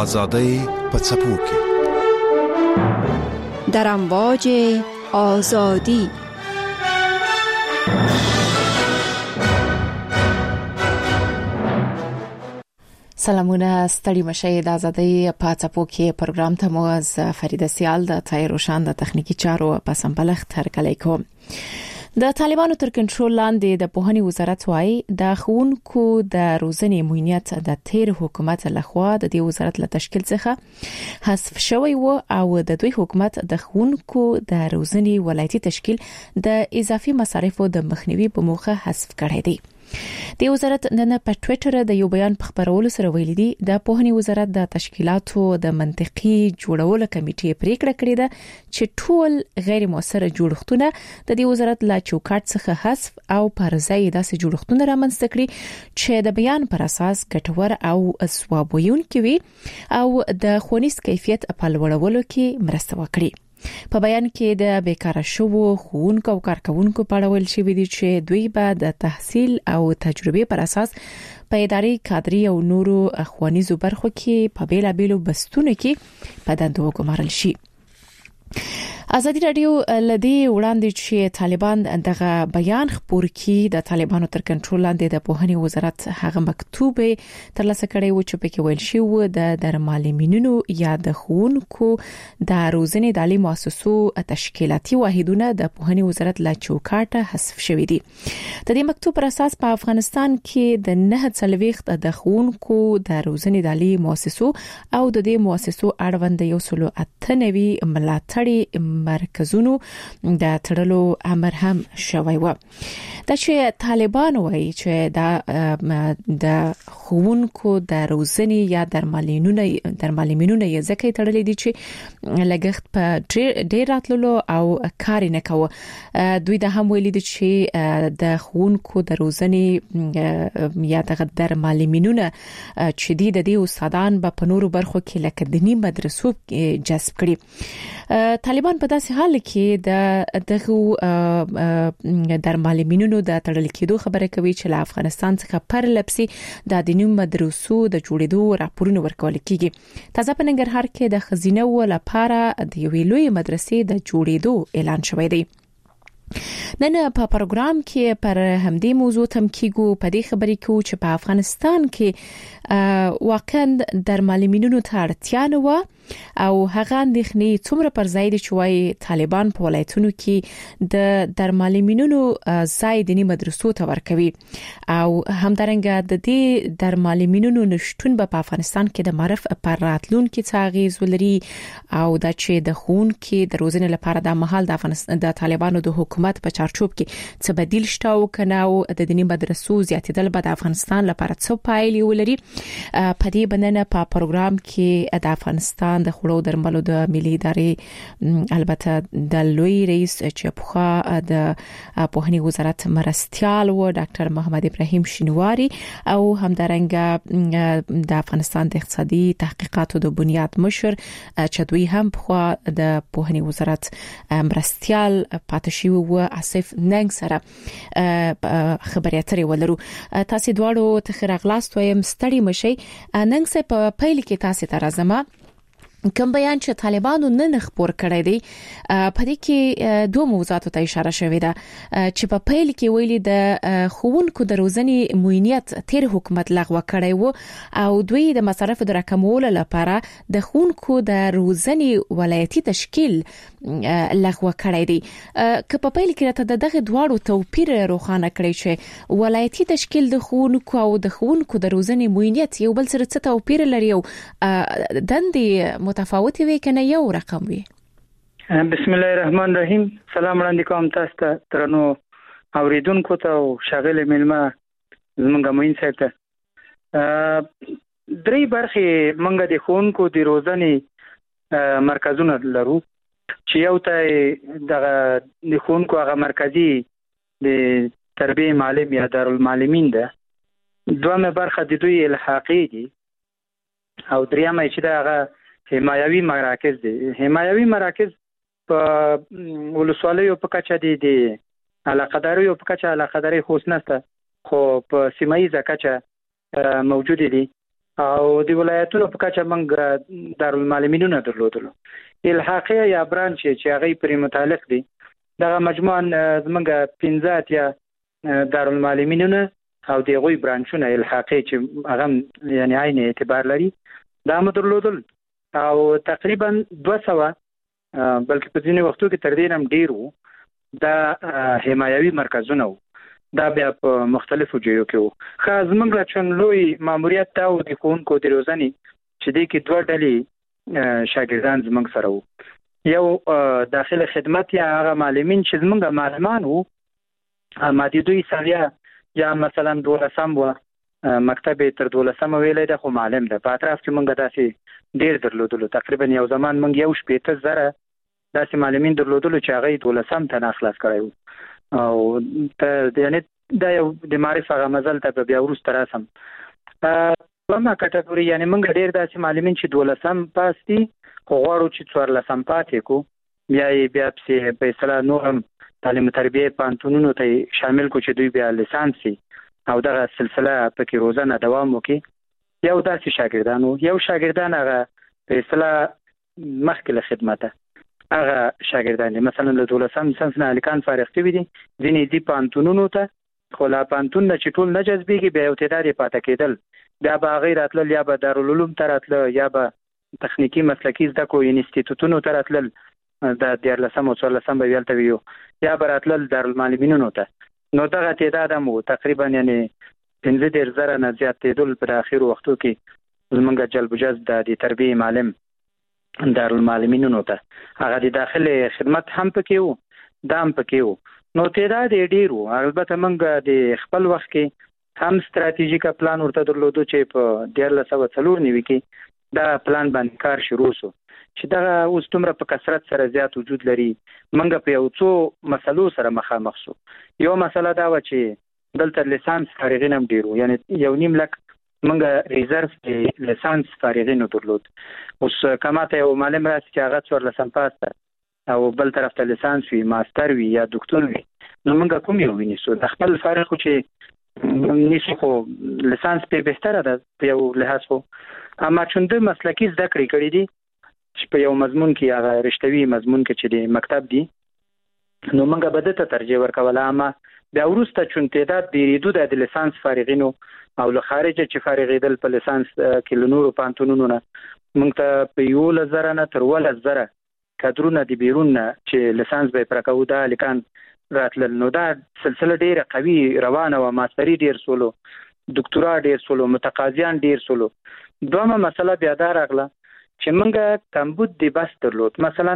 آزادی په څپو کې در امواج آزادی. سلامونه، ستړي مشه د آزادۍ په څپو کې پروګرام ته مو از فریده سیال د تایروشان د تخنیکی چارو په سمبلښت هرکلی کوم. د طالبانو تر کنټرول لاندې د پوهنې وزارت وايي د ښوونکو د روزنې مهمنیت د تیر حکومت لخوا د دې وزارت له تشکیل څخه حذف شوی و او د دوی حکومت د ښوونکو د روزنې ولایتي تشکیل د اضافي مصارفو د مخنیوي په موخه حذف کړی دی. د وزارت نن په ټوئیټر د یو بیان په خبرولو سره ویلي دي د پوهنې وزارت د تشکیلاتو د منطقي جوړولو کمیټې پریکړه کړې ده چې ټول غیر موثر جوړښتونه د دې وزارت لا چوکاټ څخه حذف او پر ځای داسې جوړښتونه رامنځته کړي چې د بیان پر اساس ګټور او ثواب ویونکي وي او د ښوونیز کیفیت په لوړولو کې مرسته وکړي. په بیان کې د بیکاره شوو ښوونکو او کارکونکو په اړه ویل شوی دی چې دوی به د تحصیل او تجربې پر اساس په اداري کادري او نورو ښوونیزو برخو کې په بیلابیلو بستونو کې په دندو وګمارل شي. ازادي رادیو لدی وړاندې چې طالبان دغه بیان خپور کړي د طالبانو تر کنټرول لاندې د پوهنې وزارت هغه مکتوب ترلاسه کړی و چې پکې ویل شوی و د معلمینو یا د ښوونکو د روزنې د عالی مؤسسو تشکیلاتي واحدونه د پوهنې وزارت لا چوکاټه حذف شوی دي. د دې مکتوب پر اساس په افغانستان کې د 49 د ښوونکو د روزنې د عالی مؤسسو او د دې مؤسسو اړوند 198 ملاتړي مرکزونو د تړلو امر هم شوی و. دا چې طالبان وایي چې د ښوونکو د روزنې یا د معلمینو یې ځکه تړلې دي چې لګښت په ډیر راتللو او کار نه کوي. دوی د هم ویلي دي چې د ښوونکو د روزنې یا د معلمینو چې د دې استادان په نورو برخو کې لکه دینی مدرسو جذب کړي. طالبان په داسې حال کې د معلمینو د تړل کېدو خبره کوي چې له افغانستان څخه پر لپسي د دیني مدرسو د جوړېدو راپورونه ورکول کیږي. تازه په ننګرهار کې د خزینه لپاره د یوې لوی مدرسې د جوړېدو اعلان شوی دی. نن په پروګرام کې پر همدې موضوع تم کېږو. په دې خبرې کې چې په افغانستان کې واقعا د معلمینو ته اړتیا نه و او هغه اندېښنې څومره پر ځای دي چې وايي طالبان په ولایتونو کې د معلمینو ځای دیني مدرسو ته ورکوي او همدارنګه د دې د معلمینو نشټون په افغانستان کې د معرف پر راتلونکو څه اغیز ولري او د چې د ښوونکو د روزنې لپاره د مهال د افغانستان د طالبانو د حکومت په چارچوب کې څه بدیل شته او کنه او د دیني مدرسو زیاتېدل به د افغانستان لپاره څه پایلې ولري. په دې باندې په پروګرام کې د افغانستان د خوړو درملو د ملي ادارې البته د لوی رئیس چې په د پوهنې وزارت مرستيال و ډاکټر محمد ابراهیم شینواری او همدارنګه د افغانستان د اقتصادي تحقیقاتو د بنیاد مشر چې دوی هم په د پوهنې وزارت مرستيال پاتشي و اسف ننګ سره خبري اترې ولرو. تاسو دواړو ته خیرغلاست وایم، ستړي مشي. ننګ سه په پیل کې تاسو ته راځم. کوم بیان چې طالبانو نن خبر کړی دی په دې کې دوه موضوعات ته اشاره شوې ده چې په پیل کې ویلي د ښوونکو د روزنې مهمنیت تیر حکومت لغوه کړی و او دوی د مصارفو د راکمولو لپاره د ښوونکو د روزنې ولایتي تشکیل لغوه کړی دی. که په پیل کې راته دغه دواړو توپیر روښانه کړی چې ولایتي تشکیل د ښوونکو او د ښوونکو د روزنې مهمنیت یو بل سره څه توپیر لري او دندې متفاوتې وي کنه یو رقم وي. بسم الله الرحمن الرحیم. سلام وړاندې کوم تاسو ته ترنو اوریدونکو ته او شاغل ملما زمونږ مين صاحب ته. درې برخې مونږ د ښوونکو د روزنې مرکزونه لرو چې یو ته د ښوونکو هغه مرکزي د تربیه معلم یا دارالمعلمین ده. دومره برخه د دوی الحاقي دي او دریمه چې دا هغه حمایوي مراکز دي. حمایوي مراکز په ولسوالیو په کچه دي علاقداریو په کچه علاقداري خوښ نشته خو په سیمایي کچه موجود دي او د ولایتونو په کچه موږ دارالمعلمینونه درلودل. الحاقیه یا برانچ چې هغه پرې متعلق دي دغه مجموعاً زمونږ 15 یا دارالمعلمینونه او د غوي برانچونه الحاقي چې هغه یعنی عین اعتبار لري دا مدرلودل او تقریبا 200 بلکې په ځینې وختو کې تر دې هم ډیر وو دا حمایوي مرکزونه وو. دا بیا په مختلفو ځایو کې وو. خاص موږ چون لوی ماموریت دا و د ښوونکو د روزنې چې دې کې 2 ډلې شاګردان زموږ سره وو. یو داخله خدمت یا هغه معلمین چې زموږ معلمان وو مادي دوی سالیا یا مثلا 12 و مکتب تر 12 ویلې د خو معلم ده. په اطراف کې موږ داسې ډیر درلودلو. تقریبا یو زمان موږ یو 70,000 داسې معلمین درلودلو چې هغه 12 ته خلاص کړی وو او ته یعنی دا یو د معرف هغه مزل ته بیا ورسته راسم کومه کټګوري یعنی موږ ډیر داسې معلمین چې 12 پاس دي خو غواړو چې 14 پاتې کو بیا په فیصله نورم تعلیم تربیه پانتونونو ته شامل کو چې دوی بیا لیسانس او دغه سلسله پکې روزانه دوام وکړي. یو داسې شاګردان هغه فیصله مخکې له خدمته هغه شاګردان مثلا له 12 سنس نه الکان فارغ شوي دي ځینې دي پانتونونو ته خو لا پانتون نه چې ټول نه جذبېږي بیا یو تعداد پاتې کېدل بیا به هغې راتلل یا به دارالعلوم ته راتله یا به تخنیکی مسلکی زده کړو انسټیټوټونو ته راتلل د 14 او 14 به ویلته ویو یا به راتلل دارالمعلمینونو ته. نو دغه تعداد هم تقریبا یعنی 15,000 نه زیات تعداد په اخر وختو کې زمونږ جلب جذب د تربیه معلم دارالمعلمینونو ته هغه د داخله خدمت هم پکې وو دا هم پکې وو. نو تعداد ډیر وو. البته موږ د خپل وخت کې هم ستراتیژیک پلان ورته درلودو چې په 1494 کې دا پلان باندې کار شروع شو چې دا اوس دومره په کثرت سره زیات وجود لري. موږ په یو څو مسلو سره مخامخ شو. یو مسله دا و چې دلته لیسانس فارغین هم ډیرو یعنی 1.5 لک موږ ریزرف لیسانس فارغین درلود. اوس کماته یو معلم راځي چې هغه 14 پاس او بل طرف ته لیسانس وي ماستر وي یا دکتور وي نو موږ کوم یو وینیسو د خپل فارغ خو چې نیسو خو لیسانس په بهتره ده په یو لحاظ خو اما چونده مسلکی زده کړی دي چې په یو مضمون کې هغه رښتوي مضمون کې چې د مکتب دي نو موږ به ته ترجیح ورکوله. اما بیا وروسته چون تعداد ډیریدو د لیسانس فارغینو او له خارجه چې فارغېدل په لیسانس کې له نورو پانتونونو نه موږ ته په 11,000 نه تر 12,000 کادرونه د بیرون نه چې لیسانس به پرکاو دا لیکان راتلل. نو دا سلسله ډیره قوي روانه و. ماستری ډیر سولو دکتورا ډیر سولو متقاضیان ډیر سولو. دومره مسله بیا دا راغله چې موږ کمبود دی بس درلود. مثلا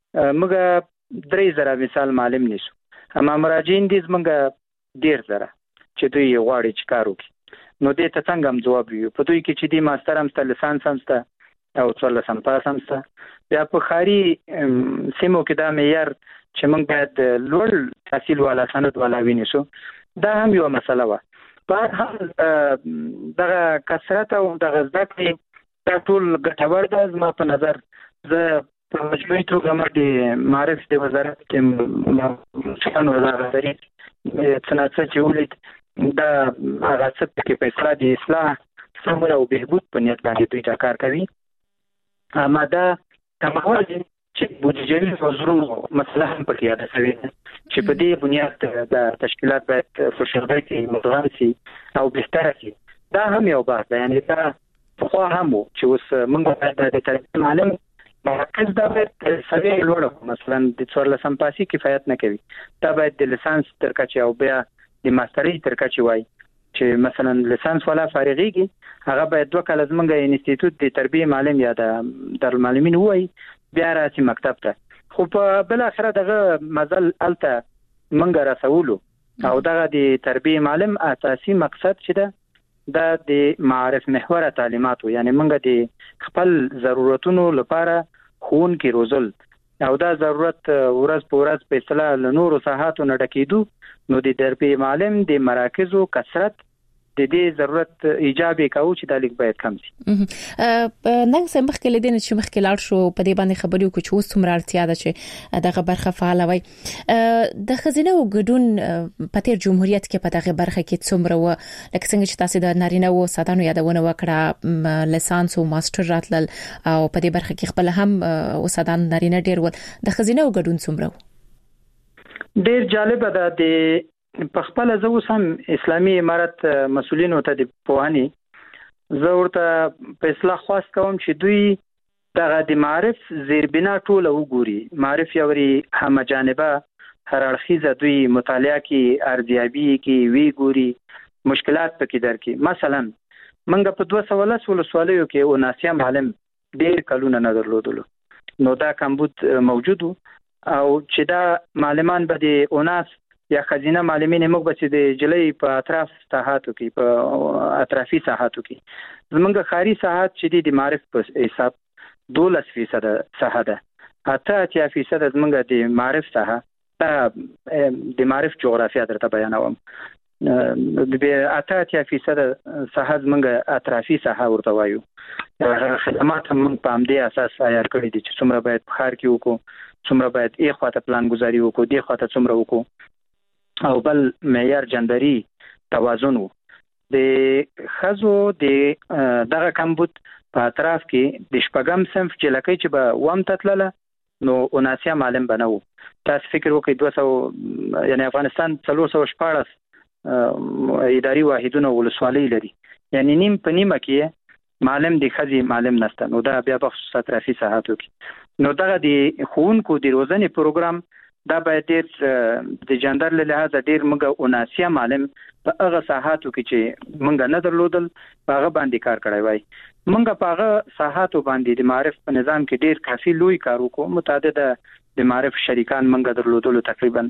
موږ 3,000 مثال معلم نیسو اما مراجعین دي موږ ډیر زره چې دوی غواړي چې کار وکړي نو دې ته څنګه هم جواب ویو په دوی کې چې دی ماستر هم ست لیسانس هم ست او 14 پاس هم ست. بیا په خاري سیمو کې دا معیار چې موږ باید لوړ تحصیل والا سند والا وینیسو دا هم یو مسله و. په هر دغه کثرت او دغه زده کړې دا ټول ګټور ده. زما په نظر زه په مجموعي توګه د معرف د وزارت کې شان وزارت څنګه چې ولید دا هغه څه کې په اصلاح د اصلاح سمون او بهبود په نیت باندې دوی دا کار کوي. اما دا تمام چې بودیجوي وزرونو مسله هم پکې یاد شوی چې په دې بنیاد د تشکیلات باید په شربای کې مدغم شي او بهتره شي. دا هم یو بحث دی. یعنی دا خو هم چې اوس موږ باید د تربیه معلم مرکز دا باید سوي لوړ مثلا د 14 پاسي کفایت نه کوي. دا باید د لیسانس تر کچه او بیا د ماستری تر کچه وای چې مثلا لیسانس والا فارغيږي هغه باید 2 کال زمونږ انسټیټیوټ د تربیه معلم یا د دارالمعلمین وای بیا راځي مکتب ته. خو په بل اخره دغه مزل الته منګه رسولو او دغه د تربیه معلم اساسي مقصد چې ده د معرف محور تعلیماتو یعنی منګه د خپل ضرورتونو لپاره خون کې روزل او دا ضرورت ورځ په ورځ په اصطلاح له نورو ساحاتو نه ډکېدو نو د تربیه معلم د مراکزو کثرت د دې ضرورت ایجاب کوي چې د لیک باید کم شي. نن سم مخکې لیدل چې مخکې لاړ شو په دې باندې خبرې وکړو چې اوس څومره اړتیا ده چې دغه برخه فعال وي. د خزینه او ګډون په تیر جمهوریت کې په دغه برخه کې څومره و لکه څنګه چې تاسو د نارینه او سادانو یادونه وکړه لیسانس او ماستر راتلل او په دې برخه کې خپل هم او سادان نارینه ډیر ول د خزینه او ګډون څومره ډیر جالب ده. د په خپل زو سم اسلامي امارت مسؤلینو ته د پوهانی زه ورته په اصلاح خواست کوم چې دوی د معرف زیربنا ټول وګوري. معرف یوري هم جانبه هر اړخیزه دوی مطالعه کې ارزیابي کې وی ګوري مشکلات پکې درکې. مثلا منګه په 210 ولسوالیو کې اوناسیا معلم ډیر کلونه نه درلودلو نو دا کمبود موجود او چې دا معلمان به د اوناس یا خزینه معلمین موږ به د جلې په اطراف ساحاتو کې په اطرافي ساحاتو کې زمونږ خاري ساحات چې د معرف په حساب 12% ساحه ده 8% زمونږ د معرف ساحه د معرف جغرافیا درته بیانوم. د 8% ساحه زمونږ اطرافي ساحه ورته وایو. خدمات هم په همدې اساس عیار کړی دي چې څومره باید په ښار کې وکړو څومره باید یې خواته پلان گزاري وکړو دې خواته څومره وکړو او بل معیار جندري توازن وو. د خزو د دغه کمبود په اطراف کې د شپږم صنف چې لکه چې به وام تتلله نو اوناسیا معلم بنو. تاسو فکر وکړئ 200 یعنی افغانستان 314 اداري واحدونه ولسوالۍ لري یعنی نیم په نیمه کې معلم د خزي معلم نشته نو دا بیا په خصوص اطرافي ساحاتو کې نو دغه د ښوونکو د روزنې پروګرام دا باید د جندر له لحاظه ډیر موږ اوناسیا معلم په هغه ساحاتو کې چې موږ نه درلودل په هغه باندې کار کړی وای. موږ په هغه ساحاتو باندې د معرف په نظام کې ډیر کافي لوی کار وکړو. متعدد د معرف شریکان موږ درلودل تقریبا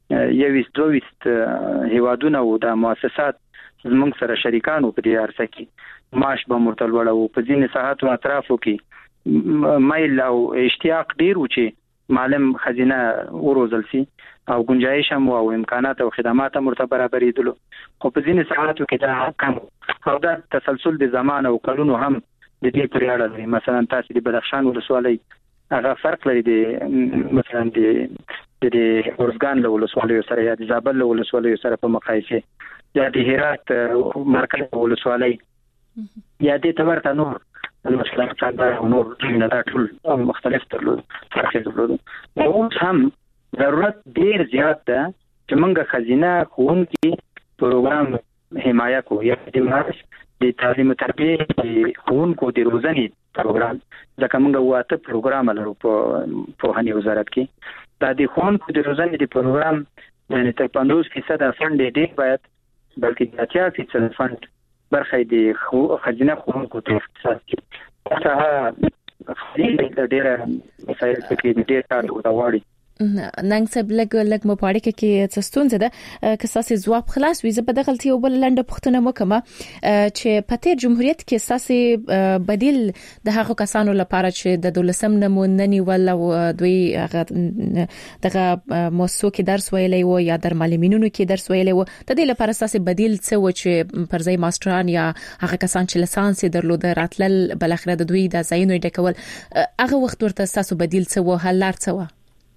22 هیوادونه او د مؤسسات زموږ سره شریکانو په دې ارسه کې معاش به مرتل وړو په ځینې ساحاتو اطرافو کې مایل او اشتیاق ډیر و چې معلم خزینه وروزل سي او گنجائش هم او امکانات او خدمات هم مرتبه برابرېدلو خو په ځینې ساحاتو کې دا کم او دا تسلسل د زمان او کلونو هم د دې پرې اړه لري. مثلا تاسو د بدخشان ولسوالۍ هغه فرق لري د مثلا د اورزګان له ولسوالیو سره یا د زابل له ولسوالیو سره په مقایسه یا د هرات مرکز ولسوالۍ یا د تورته نور مثلا څنګه نور نه ټول مختلف فرق درلود. او هم ضرورت ډیر زیات ده چې موږ خزینه ښوونکي پروګرام حمایه کوو یا د معرف د تعلیم او تربیه ښوونکو د روزنې پروګرام ځکه موږ واته پروګرام لرو په پوهنې وزارت کې دا د ښوونکو د روزنې د پروګرام یعنی تر 50% فند دی باید بلکې 80% فند برخه د خزینه ښوونکو ته اختصاص کړي. دا خزینه ډیره مسایل کې ډیر کار وغواړي. نن سب لګ مو پاره کې څه ستونزه ده که ساسي ځواب خلاص وي زه په دغه غلطي او بل لنډه پښتنه مکمه چې په تیر جمهوریت کې ساسي بدیل د هغه کسانو لپاره چې د دولسم نمونني ولا دوی هغه دغه موسسو کې درس ویلې وو یا در معلمینونو کې درس ویلې وو د دې لپاره ساسي بدیل څه و چې پر ځای ماستران یا هغه کسان چې لیسانس درلود راتلل بل اخر د دوی د ځایونو ډکول هغه وخت ورته ساسو بدیل څه و حل لار څه و.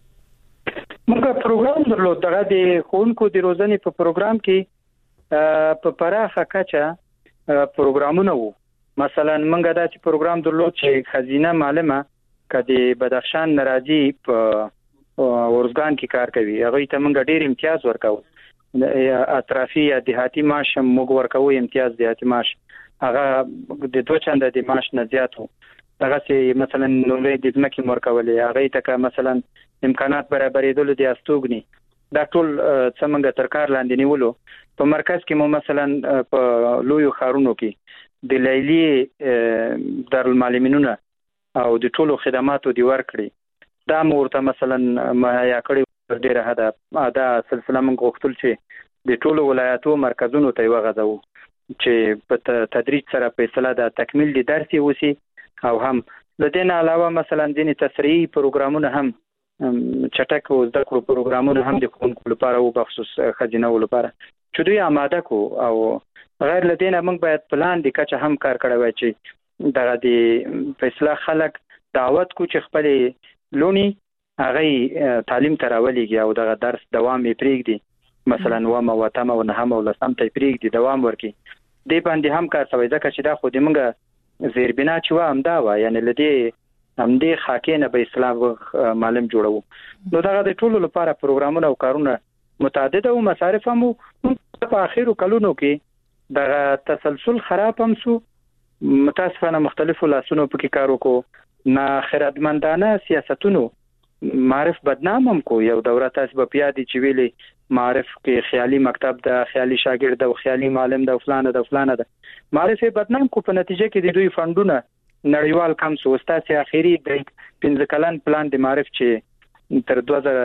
موږ پروګرام درلود دغه د ښوونکو د روزنې په پروګرام کې په پراخه کچه پروګرامونه وو. مثلا موږ دا چې پروګرام درلود چې خزینه معلمه کدي بدخشان ناراضي په اورزګان کې کار کوي هغه ته موږ ډیر امتیاز ورکاو اطرافي یا دیهاتي معاش موږ ورکاو امتیاز دیهاتي معاش هغه د 2 چنده د معاش نه زیات وو. دغه چې مثلا نوې د ځمکې مرکولې هغه ته مثلا امکانات برابرېدل د استوګني دا ټول څنګه تر کار لاندې نیولو. په مرکز کې مو مثلا په لویو خارونو کې د لیلی دارالمعلمینونه او د ټولو خدماتو دی ورکړي دا مرته مثلا مهیا کړی ډیره هدا دا سلسله موږ غوښتل چې د ټولو ولایتو مرکزونو ته وغځو چې په تدریج سره په اصطلاح د تکمیل د درسي وسی او هم د دې نه علاوه مثلا د تسریعي پروګرامونه هم چټک او زده کړو پروګرامونه هم د ښوونکو لپاره او بخصوص خزینه لپاره چې دوی آماده کو او غیر لدینه موږ باید پلان د کچه هم کار کړی وای چې دغه د فیصله خلک دعوت کو چې خپل لونی هغه تعلیم تراولېږي او دغه درس دوام یې پرېږدي، مثلا و وتم او نه هم او لسم ته پرېږدي دوام ورکړي. دې باندې هم کار شوی ځکه چې دا خو د موږ زیربنا چې و همدا و، یعنی لدی همدې خاکې نه به اسلام معلم جوړو. نو دغه د ټولو لپاره پروګرامونه او کارونه متعدد او مصارف هم په اخیرو کلونو کې دغه تسلسل خراب هم سو، متاسفانه مختلفو لاسونو پکې کار وکړو، نه خیراتمندانه سیاستونو معرف بدنام هم کو. یو دوره تاسو په پیادي چې ویلي معرف کې خیالي مکتب د خیالي شاګرد او خیالي معلم د فلانه ده معرف بدنام کو، په نتیجه کې د دوی فندونه نړیوال کم سو. استاد اخیری د 15 کلن پلان د معرف چې تر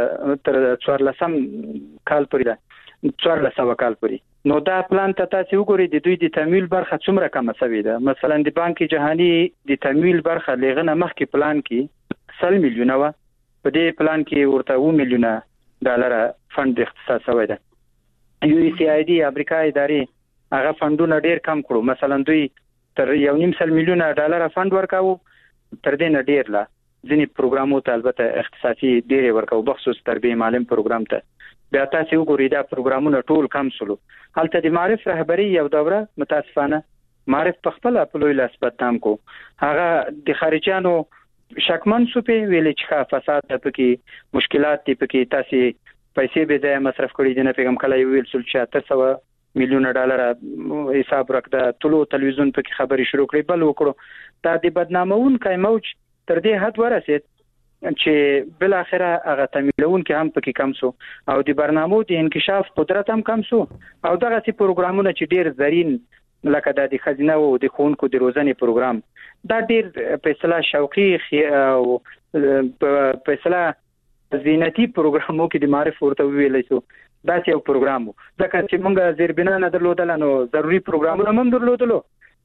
2014 کال پورې ده 1400 کال پورې، نو دا پلان ته تاسو وګورئ د دوی د تمویل برخه څومره کم شوې ده. مثلا د بانک جهانی د تمویل برخه لغنه مخکې پلان کې 100 میلیونه و، په دې پلان کې ورته 2 میلیونه ډالر فند اختصاص شوی ده. USAID امریکا ادارې هغه فندونه ډیر کم کړو، مثلا دوی تر 1.5 میلیونه ډالر فند ورکاو، تر دې نه ډیر لا ځینې پروګرامو ته البته اختصاصي ډیر ورکاو، بخصوص تربیه معلم پروګرام ته. بیا تاسو وګورئ دا پروګرامونه ټول کم سلو. هلته د معرف رهبری یو دوره متاسفانه معرف په خپل خپل لاس بدنام کو، هغه د خارجانو شکمن سو په ویلې چې فساد پکې مشکلات دي، پکې تاسو پیسې به ځای مصرف کړی دي، نه پیغام کله ویل سل 700 میلیونه ډالر حساب راکړه، ټولو تلویزیون پکې خبري شروع کړې، بل وکړو. دا د بدنامون کای موج تر دې حد ورسید چې بل اخره هغه تمویلون کې هم پکې کم سو او د برنامو د انکشاف قدرت هم کم سو. او دغه سي پروګرامونه چې ډیر زرین لکه د خزینه او د خونکو د روزنې پروګرام، دا ډیر فیصله شوقي او فیصله زینتی پروګرامو کې د معرف ورته ویلې شو. دا یو پروګرام ځکه چې موږ زیربنا نه درلودل، نو ضروری پروګرامونه هم درلودلو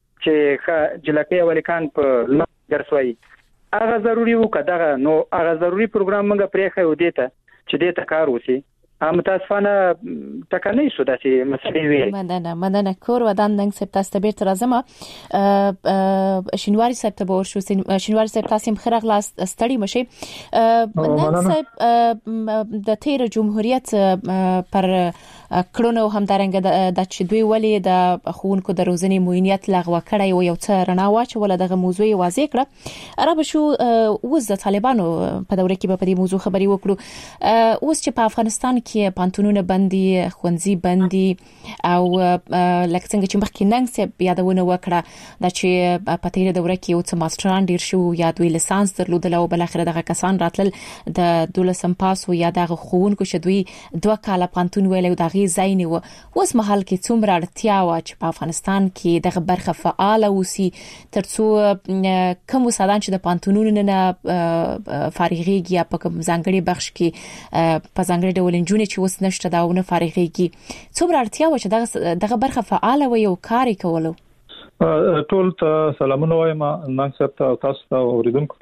چې جلکې ولیکان په درسوي هغه ضروری وو کداغه، نو هغه ضروری پروګرام موږ پرې خو دیته چې دیته کار وسی. متاسفانه تکنی شو داسې مسئله وی. مننه کور ودان نن سبت استبیر ترازمه شینواری سبت بور شو شینواری سبت تاسیم خرغ لاس استړی مشي نن سب د تیر جمهوریت پر کړونو هم درنګ د چې دوی ولې د خونکو د روزنې موینیت لغوه کړی او یو څه رڼا واچول دغه موضوع واضح کړه. عرب شو اوس د طالبانو په دوره کې په دې موضوع خبري وکړو. اوس چې په افغانستان کې پانتونونه بندي، خونځي بندي او لکه څنګه چې مخکې نن سه یادونه وکړه د چې په تیر دوره کې یو څه ماستران ډیر شو یا دوی لیسانس درلودل او بل اخر دغه کسان راتل د 12 پاس او یا دغه خونکو شدوی 2 کاله پانتون ویل او دغه زایني و. اوس مهال کې څومره اړتیا و چې په افغانستان کې دغه برخه فعال اوسي ترڅو کوم وسادان چې د پانتونونو نه فارغيږي یا په ځانګړي بخش کې په ځانګړي ډول انجونې چې اوس نشته داونه فارغيږي، څومره اړتیا و چې دغه برخه فعال و یو کار کولو. ټول ته سلامونه وایم، نن سبت تاسو ته اوریدونکو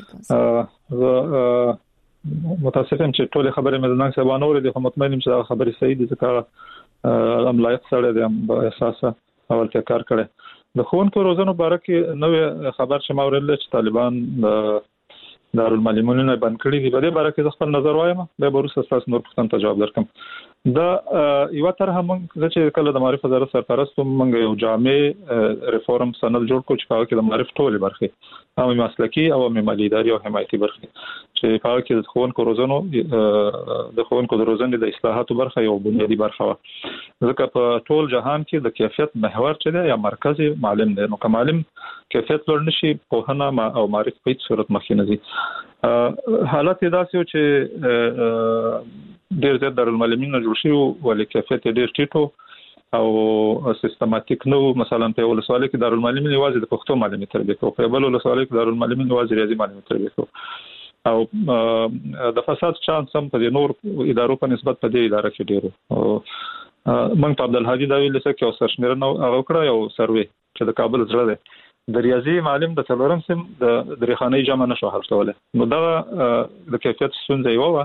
ته متاسفم چې ټول خبرې مې نن سبا نور دي، خو مطمئنم چې خبرې صحیح دي ځکه هم لایق سره دي، هم په اساس اول ته کار کړي. د خونکو روزنو باره کې نوې خبر چې ما ورل چې طالبان دارالمعلمین نه بند کړی دي، په دې باره کې خپل نظر وایم، به ورسره تاسو نور پوښتنه ته جواب درکم. دا یو تر هم چې کله د معرفت وزارت سرپرست موږ یو جامع ریفورم سند جوړ کو چې په کې د معرفت ټول برخه هم مسلکی او هم مالی اداري او حمایتي برخه چې په کې د خونکو روزنو د خونکو د روزنې د اصلاحاتو برخه یو بنیادی برخه و. ځکه په ټول جهان کې د کیفیت محور چې دی یا مرکزی معلم دی، نو که معلم کیفیت لوړ نشي پوهنه او معرفت په هیڅ صورت مخکې نه ځي. حالت داسې و چې ډېر زیات دارالمعلمین جوړ شي ولې کیفیت ډېر ټیټو او سیستماتیک نو. مثلا په ولسوالۍ کې دارالمعلمین یوازې د پښتو معلمي تربیه کوي، په بل ولسوالۍ کې دارالمعلمین یوازې ریاضي معلمي تربیه کوي، او د فساد چانس هم په نور ادارو په نسبت په دې اداره کې ډېر. موږ په عبدالهادي دا ویل چې یو سرشمیرنه وکړه، یو سروې چې د کابل زړه دی د ریاضي معلم د څلورم سم د درخانۍ جمع نشو حل کولای، نو دا د کیفیت ستونزه یو و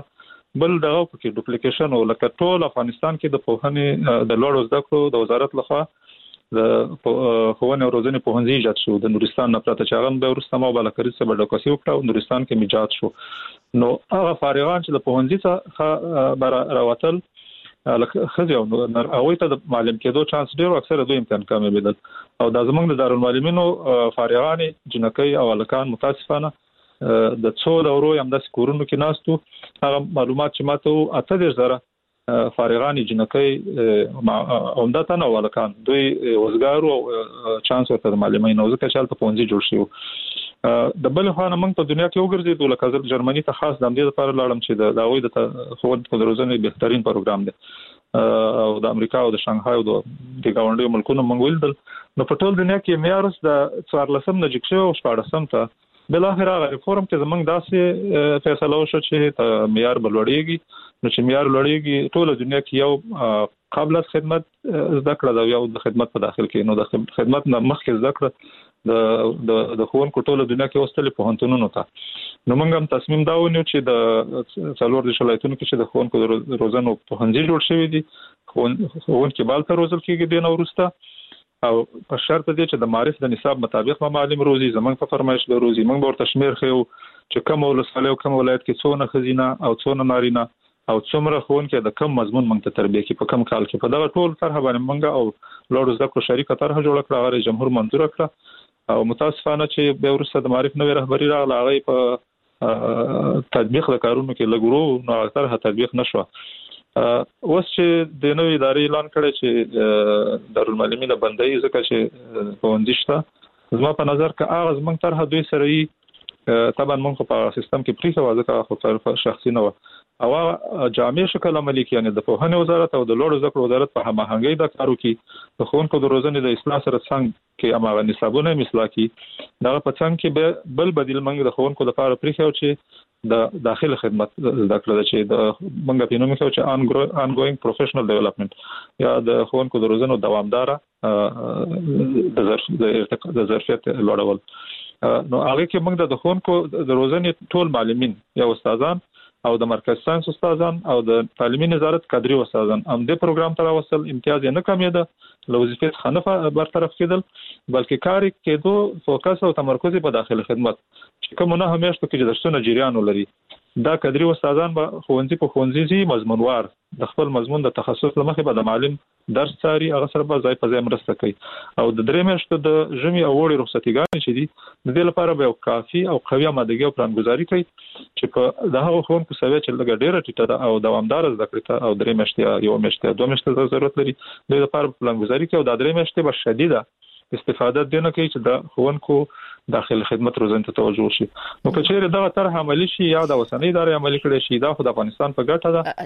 بل دغه کې ډوپلیکیشن او لکه ټول افغانستان کې د پوهنې د لوړو زده کړو د وزارت لخوا د ښوونې او روزنې پوهنځي ایجاد شو د نورستان نه پرته چې هغه به ورسته ما بالاکري څخه ډکاسي وکړه نورستان کې ایجاد شو نو هغه فارغان چې د پوهنځي څخه راوتل لکه خځه او هغه ته د معلم کېدو چانس ډیر اکثره دوی امتحان کمې بدل او د زمنګ د دارالمعلمینو فارغان جنکۍ او الکان متاسفانه د څو دورو هم د کورونو کې ناستو هغه معلومات چې ماته اته زره فارغان جنکۍ عمدتاً او الکان دوی وزګارو او چانس ورته معلمین او ځکه چې په پونځي جوړ شو د بل خو نه موږ په دنیا کې وګرځیدو لکه ځل جرمني ته خاص د دې لپاره لاړم چې د داوی د ښوونې په روزنې بهترین پروګرام دی او د امریکا او د شانګهای او د ګاونډي ملکونو موږ ولیدل نو په ټول دنیا کې معیار د 14 نه جګ شو او 14 ته بل اخر هغه ریفورم کې زمونږ داسې فیصله وشو چې معیار بلوړیږي نو چې معیار لوړیږي ټول دنیا کې یو قابل خدمت زده کړه دا یو د خدمت په داخل کې نو د خدمت نه مخکې زده کړه د ښوونکو ټول دنیا کې وستل په هنتونو ته نو موږ هم تصمیم دا ونیو چې د څلور د شلایتونو کې چې د ښوونکو روزنو په هنځي جوړ شوی دي ښوونکي بالته روزل کېږي د نورسته او په شرط دی چې د معرف د نصاب مطابق معلم روزي زمونږ په فرمایش له روزي موږ ورته شمیر خو چې کوم ولسوالۍ او کوم ولایت کې څونه خزینه او څونه نارینه او څومره ښوونکي د کوم مضمون موږ ته تربیه کې په کوم کال کې په دا ټول طرح باندې موږ او لوړ زده کړو شریکه طرح جوړ کړه هغه جمهور منظور کړه او متاسفانه چې به ورسره د معرف نوې رهبری راغله هغه په تطبیق د کارونو کې لګورو نو طرح تطبیق نشو اوس چې د نوې ادارې اعلان کړی چې دارالمعلمین بندي ځکه چې پوندښت زما په نظر کې هغه زمونږ طرح دوی سره یې طبعا موږ په سیستم کې پریخه وځه خو طرف شخصي نه او جامع شکل عملی کې یعنی د پوهنې وزارت او د لوړ زده کړو وزارت په هماهنګۍ د کارو کې د ښوونکو د روزنې د اصلاح سره څنګه کې اماغه نصابونه مثلا کې دا په څنګه کې بل بدیل منګ د ښوونکو لپاره پریخه او چې د داخله خدمت زده کړل چې د منګه په نوم کې چې ongoing professional development یا د ښوونکو د روزنې دوامدار د ظرفیت لوړول نو هغه کې موږ د ښوونکو د روزنې ټول معلمین یا استادان او د مرکز ساينس استادان او د تعلیمي نظارت کادري استادان هم د پروګرام تر وصل امتیاز نه کمیده لوظیفه خنفه برطرف کېدل بلکې کار کېدو فوکس او تمرکز په داخله خدمت چې کوم نه همیشه کې درسونه جریان ولري دا کادري استادان به ښوونځي مضمونوار د خپل مضمون د تخصص لمخې به د معلم درس څاري هغه سره به ځای په ځای مرسته کوي او د درې میاشتو د ژمي او وړي رخصتیګانې چې دي د دې لپاره به یو کافي او قوي آمادګي او پلانګذاري کوي چې په دغه ښوونکو سوي چې لږه ډیره ټیټه ده او دوامدار زده کړې او درې میاشتې یو میاشتې دوه میاشتې ضرورت لري د لپاره پلانګذاري کوي او د درې میاشتې به شدیده استفاده دینه کوي چې د ښوونکو داخل خدمت روزنې ته توجه شي نو که چیرې دا طرح عملی شي یا د وسنۍ ادارې عملی کړي شي دا خو د افغانستان په ګټه ده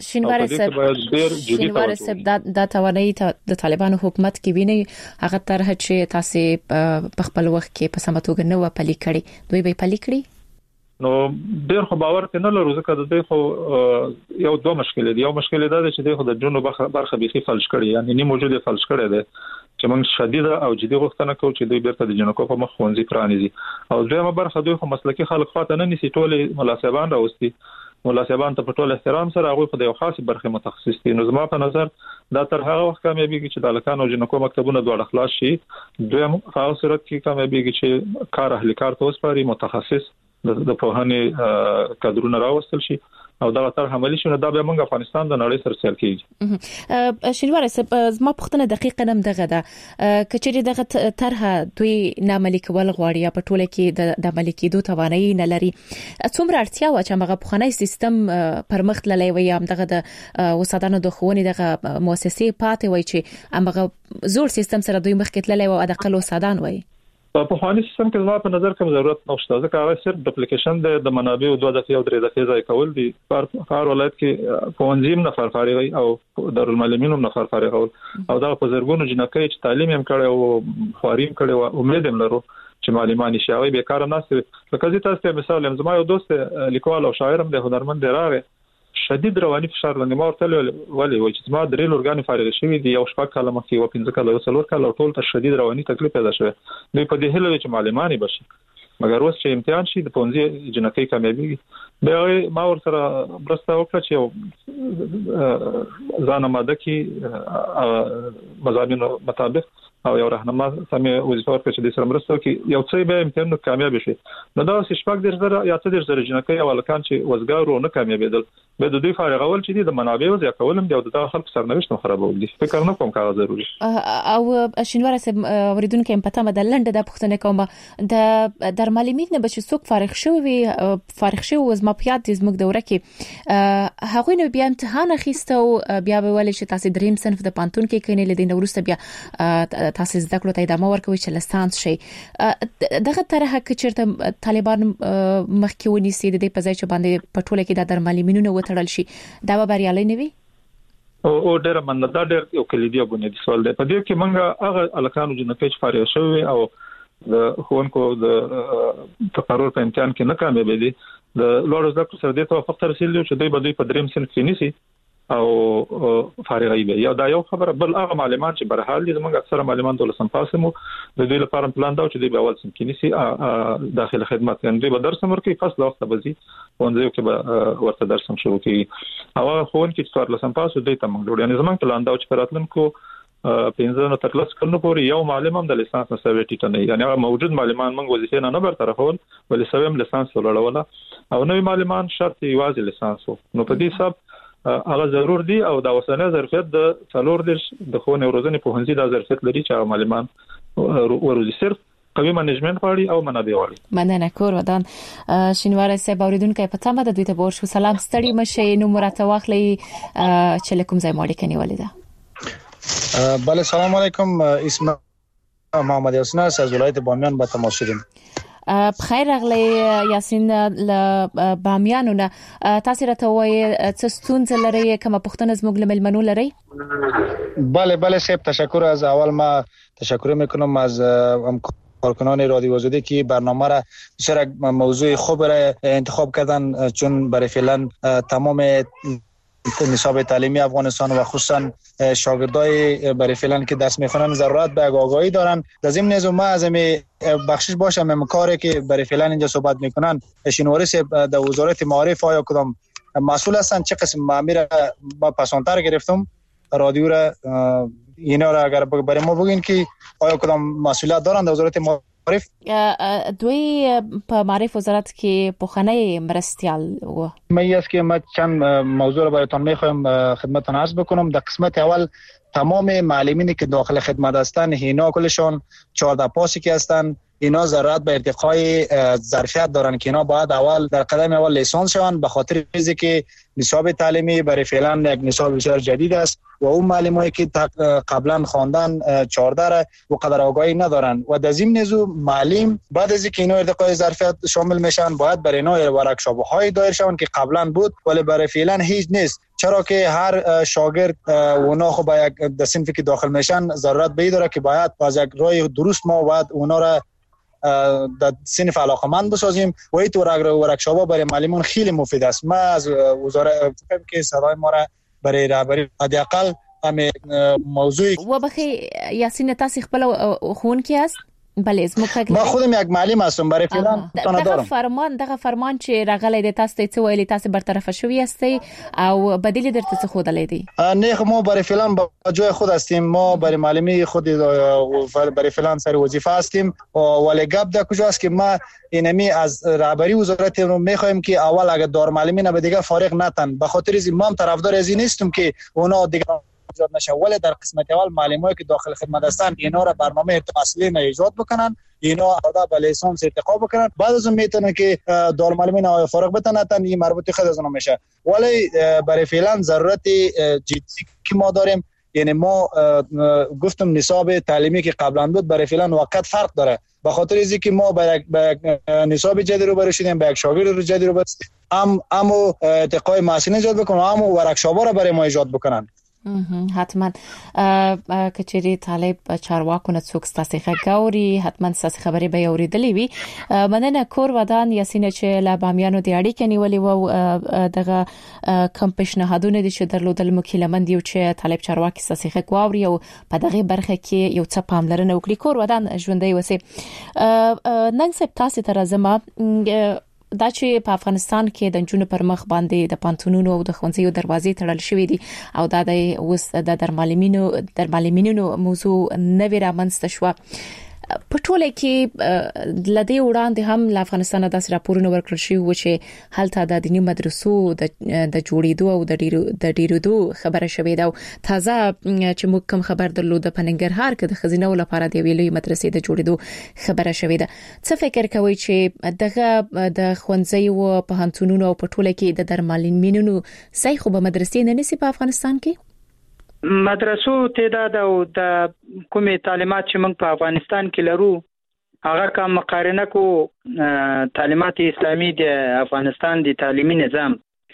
شینوار صاحب دا توانایي د طالبانو حکومت کې ویني هغه طرح چې تاسو په خپل وخت کې په سمتوګ نه و پلي کړي دوی به پلي کړي نو ډېر خو باور ته نه لرو ځکه د دې خو یو دوه مشکل دي یو مشکل دا دی چې د خو د جنوب برخه بيخي فلش کړي یعنی نه موجوده فلش کړي ده چې موږ شدیده او جدي غوښتنه کوو چې دوی بیرته د جنکو په مخ ښوونځي پرانیزي او دویمه برخه دوی خو مسلکي خلک خاطر نه نسی ټول ملاسبان راوستي ملاسبان ته په ټول احترام سره هغه په یو خاص برخه متخصص دي نو زما په نظر دا تر هغه وخت کامیابیږي چې د الکان او جنکو مکتبونه دوه خلاص شي دویم هغه صورت کې کامیابیږي چې کار اهل کار ته وسپاري متخصص د پوهنې کادرونه راوستل شي او دا تر عملی شونه دا به موږ افغانستان د نړۍ سره سر کیږي شینوار صاحب زما پختنه دقیقه نم دغه ده کچېری دغه طرحه دوی ناملی کول غواړي په ټوله کې د عملی کېدو توانایي نه لري څومره اړتیا و چې هغه بخنای سیستم پرمخ تللی وي هم دغه د وسادانو د ښوونې دغه مؤسسې پاتې وي چې هغه زوړ سیستم سره دوی مخ کې تللی و د اقل وسادان وي په خواني سیستم کې زما په نظر کوم ضرورت نشته ځکه هغه صرف ډوپلیکیشن د منابع او 2 دفعې او 3 دفعې ځای کول دي هر ولایت کې پونځیم نفر فارغي او دارالمعلمین نفر فارغ او دا په زرګونو جنکۍ چې تعلیم هم کړي او خواریم کړي او امید هم لرو چې معلمان شي او به کار نه سي لکه زه تاسو ته مثال هم زما یو دوست لیکوال او شاعر هم د هنرمند راغی شدید رواني فشار لاندې ما ورته ولې و چې ما درې لورګان فارغ شوی دی یو شپږ کاله مخکې و 15 کاله وسلور کاله ټول ته شدید رواني تکلیف پیدا شوه دوی په دې هله چې معلمانی بشي مګر اوس چې امتحان شي د پونځي جنکۍ کامیابی به ما ور سره برسته وکړه چې ځان آماده کی مضامین مطابق او یو راهنما سمې وظیفه ورکړي چې د سره مرسته کوي یو څه به امتحان کامیاب شي نو دا شپږ درځره یا څه درځره جنکۍ او لکان چې وزګارو نه کامیابېدل به د دوی فارغول چې د منابع او ځکولم دی او د خلکو سرنوشت خرابول دي فکر نه کوم کار ضروري او شینواره سم اوریدونکو په پته مده لنډه د پښتنه کوم د درملمین نه بچ څوک فارغ شو وز ما پیات د زموږ دوره کې هغه نو بیا امتحان اخیسته او بیا به ولې چې تاسو دریم صنف د پانتون کې کینې لیدین ورسته بیا تاسو زده کړو ته ادامه ورکوي چې لسانس شي دغه طرحه کې چیرته طالبان مخکې ونیسي د دې په ځای چې باندې پټوله کې د درملمینونو وتړل شي دا به بریالي نه وي او ډېر مننه دا ډېر یو کلیدي بنیادی سوال دی په دې کې موږ هغه الکانو جنکۍ چې فارغ شوی او د ښوونکو د تقرر په امتحان کې نه کامیابې دي د لوړ زده کړو سره د توافق تر رسیدلی چې دوی به دوی په دریم صنف کې نیسي او فارغ وي یا دا یو خبره بل هغه معلومات چې برحال دي زموږ اکثره معلومات ول سم پاسمو د دې لپاره پلان دا چې دوی به اول سم کې نیسي داخله خدمت یعنی دوی به درس ورکوي فصل وخت به زی ونځو کې به ورته درس هم شروع کوي او خون کې څوار لسم پاسو دوی ته موږ یعنی زموږ پلان دا چې راتلونکو 15 تر لس کلونو پورې یو معلم هم د لیسانس مساوي ټیټه نه یعنی هغه موجود معلمان موږ وظیفه نه برطرفول ولې سویم لیسانس ولړوله او نوې معلمان شرط یوازې لیسانس نو په دې حساب هغه ضرور دي او دا وسنه ظرفیت د څلور د خو نه ورځنی په هنځي د ظرفیت لري چې معلمان ورزي صرف قوي منیجمنت غواړي او منابع غواړي مننه کور ودان شینواره سه باوریدونکو په تمه د دوی ته ورشو سلام ستړي مشه نو مرته واخلي چې لکم ځای ماړي کني ولیدا بله سلام علیکم اسم محمد یاسین از ولایت بامیان با تماس شدیم بخیر اغلی یاسین ل بامیانونه تاسو راته وایي څه ستونزه لري کومه پښتنه زموږ لملمنو لري بله سیب تشکر از اول ما تشکر میکنم از کارکنان رادیو آزادی که برنامه را بسیار موضوع خوب را انتخاب کردن چون برای فعلا تمام نصاب تعلیمی افغانستان و خصوصا شاگردای برای فعلا که درس میخونن ضرورت به آگاهی دارن در ضمن از ما از بخشش باشم من کاری که برای فعلا اینجا صحبت میکنن شینواره در وزارت معارف آیا کدام مسئول هستن چه قسم معمیر با پسانتر گرفتم رادیو را اینا را اگر برای ما بگین که آیا کدام مسئولیت دارن در وزارت معارف دوی په معرف وزارت کې پوخنه مرستيال و مې است که ما چند موضوع را براتون میخوایم خدمتتون عرض بکنم. در قسمت اول تمام معلمینی که داخل خدمت هستن اینا کلشون 14 پاسی که هستن اینا ضرورت به ارتقای ظرفیت دارن که اینا باید اول در قدم اول لیسانس شوند به خاطر چیزی که نصاب تعلیمی برای فعلا یک نصاب بسیار جدید است و اون معلمایی که قبلا خواندن 14 را و قدر آگاهی ندارن و در ضمن ازو معلم بعد از اینکه اینا ارتقای ظرفیت شامل میشن باید برای اینا ورکشاپ‌های دایر شون که قبلا بود ولی برای فعلا هیچ نیست چرا که هر شاگرد اونا خب با یک در صنفی که داخل میشن ضرورت به داره که باید از یک راه درست ما باید اونا را در صنف علاقمند بسازیم و این طور ورکشاپ‌ها برای معلمان خیلی مفید است. ما از وزارت فکر که صدای ما را برای رهبری حداقل همه موضوع و بخی یاسین تاسو خپل خونکی است بله ما خودم یک معلم هستم برای فعلا دغه فرمان چې راغلی د تاسو ته ویلي تاسو برطرف شوی هستی او بدیل درته څه خود لیدي نه ما برای فعلا با جای خود هستیم ما برای معلمی خود برای فعلا سر وظیفه هستیم ولی گپ در کجاست که ما اینمی از رهبری وزارت رو میخوایم که اول اگه دار معلمین به دیگه فارغ نتن به خاطر از ما طرفدار از این نیستم که اونا دیگه ایجاد نشه ولی در قسمت اول معلمایی که داخل خدمت هستن اینا را برنامه ارتقاء نه ایجاد بکنن اینا آماده به لیسانس ارتقا بکنن بعد از اون میتونه که دار معلمین آیا فارغ بتونن این مربوط خود از اون میشه ولی برای فعلا ضرورت جدی که ما داریم یعنی ما گفتم نصاب تعلیمی که قبلا بود برای فعلا وقت فرق داره به خاطر از اینکه ما به نصاب جدید رو برای شدیم به یک شاگرد جدید رو ارتقای محصولین ایجاد بکنن هم ورکشاپ‌ها رو برای ما ایجاد بکنن حتما کچېری طالب چارواکو نه څوک ستاسو غاوري حتما ستاسو خبرې به اوریدلې وي. مننه کور ودان یاسین چې لا بامیانو د اړیکې نیولې وو دغه کم پیشنهادونه دي چې درلودل مکلمند یو چې طالب چارواکي ستاسو غاوري او په دغه برخه کې یو څه پاملرنه وکړي. کور ودان ژوندۍ وسه نن سپ تاسو تر زما دا چې په افغانستان کې د جنونو پر مخ باندې د پانتونونو او د ښوونځیو دروازې تړل شوې دي او دا د اوس د درمالمینونو موضوع نوې رامنځته شو. په ټوله کې لدې وړاندې هم له افغانستان د راپورونو ورکړل شوی و چې هلته د دیني مدرسو د جوړېدو او د ډیرېدو خبره شوې ده. تازه چې موږ کوم خبر درلود په ننګرهار کې د خزینه لپاره د ویلوي مدرسې د جوړېدو خبره شوې ده. څه فکر کوئ چې دغه د ښوونځیو په هنتونونو او په ټوله کې د درمالمینونو صحیح خو به مدرسې نه نسی په افغانستان کې؟ مدرسو تعداد او د کومې تعلیمات چې موږ په افغانستان کې لرو هغه کوم مقارنه کو تعلیمات اسلامي د افغانستان د تعلیمي نظام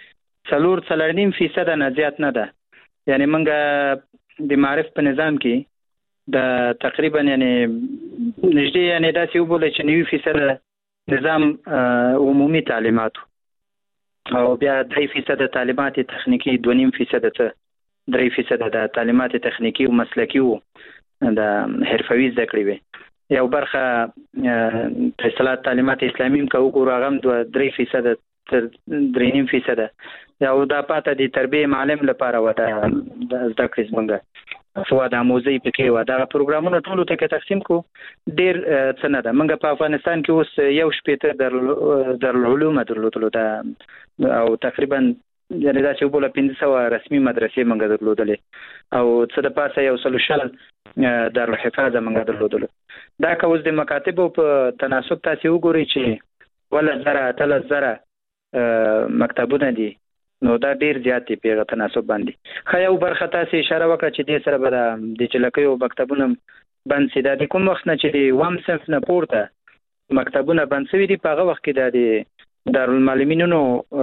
4.5% نه زیات نه ده. یعنی موږ د معرف په نظام کې د تقریبا یعنی نږدې یعنی داسې وبول چې 90% نظام عمومي تعلیمات او بیا 3% تعلیمات تخنیکی 2.5% 3% د تعلیمات تخنیکی او مسلکی او د حرفوي زده کړې وي. یو برخه اصطلاحات تعلیمات اسلامي کو وګورغم 3% تر 3.5% یو د پاته د تربیه معلم لپاره وته د زده کړې څنګه سواد آموزي پکې و دا پروګرامونه ټول ته تقسیم کو ډیر څه نه ده. موږ په افغانستان کې اوس یو شپېته در العلوم درلودلو دا او تقریبا یعنی دا چې په 1500 رسمي مدرسې موږ درلودلې او څه د پاسه یو سلوشل دارالحفاظ موږ درلودل. دا کوز د مکاتب په تناسب تاسو وګورئ چې ولا زره تل زره مکتبونه دي نو دا ډیر زیات په تناسب باندې. خو یو برخه تاسو اشاره وکړه چې د سره به د چلکیو مکتبونه بند سي. دا د کوم وخت نه چې د وام صنف نه پورته مکتبونه بند سوي دي په هغه وخت کې د دارالمعلمینونو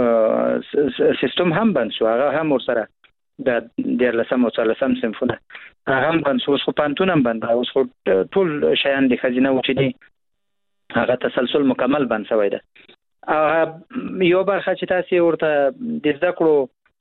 سیستم هم بند شو. هغه هم ورسره د 13 صنفونه هغه هم بند شو. خو پانتون هم بند اوس ټول شیان د خزینه و چې دي هغه تسلسل مکمل بند شوی ده. یو برخه چې تاسو ورته د زده کړو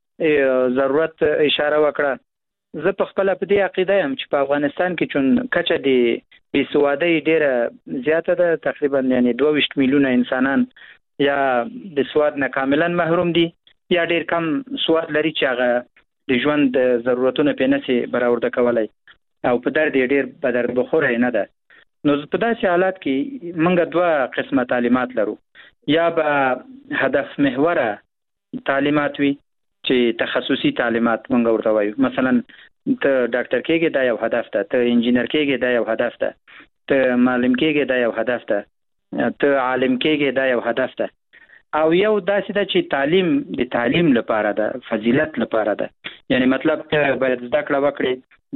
ضرورت اشاره وکړه. زه په خپل په دې عقیده یم چې په افغانستان کې چون کچه د بیسوادۍ ډیره زیاته ده. تقریبا یعنی 22 میلیونه انسانان یا د سواد نه کاملا محروم دي یا ډیر کم سواد لري چې هغه د ژوند ضرورتونه په نسي برآورده کولای او په در ډیر بدر بخوره نه ده. نو په داسې حالات کې موږ دوه قسمه تعلیمات لرو. یا به هدف محوره تعلیمات وي چې تخصصي تعلیمات موږ ورته وایو. مثلا ته ډاکټر کېږي دا یو هدف ده، ته انجینر کېږي دا یو هدف ده، ته معلم کېږي دا یو هدف ده، ته عالم کېږي دا یو هدف ده. او یو داسې ده چې تعلیم د تعلیم لپاره ده، فضیلت لپاره ده. یعنی مطلب ته باید زده کړه وکړي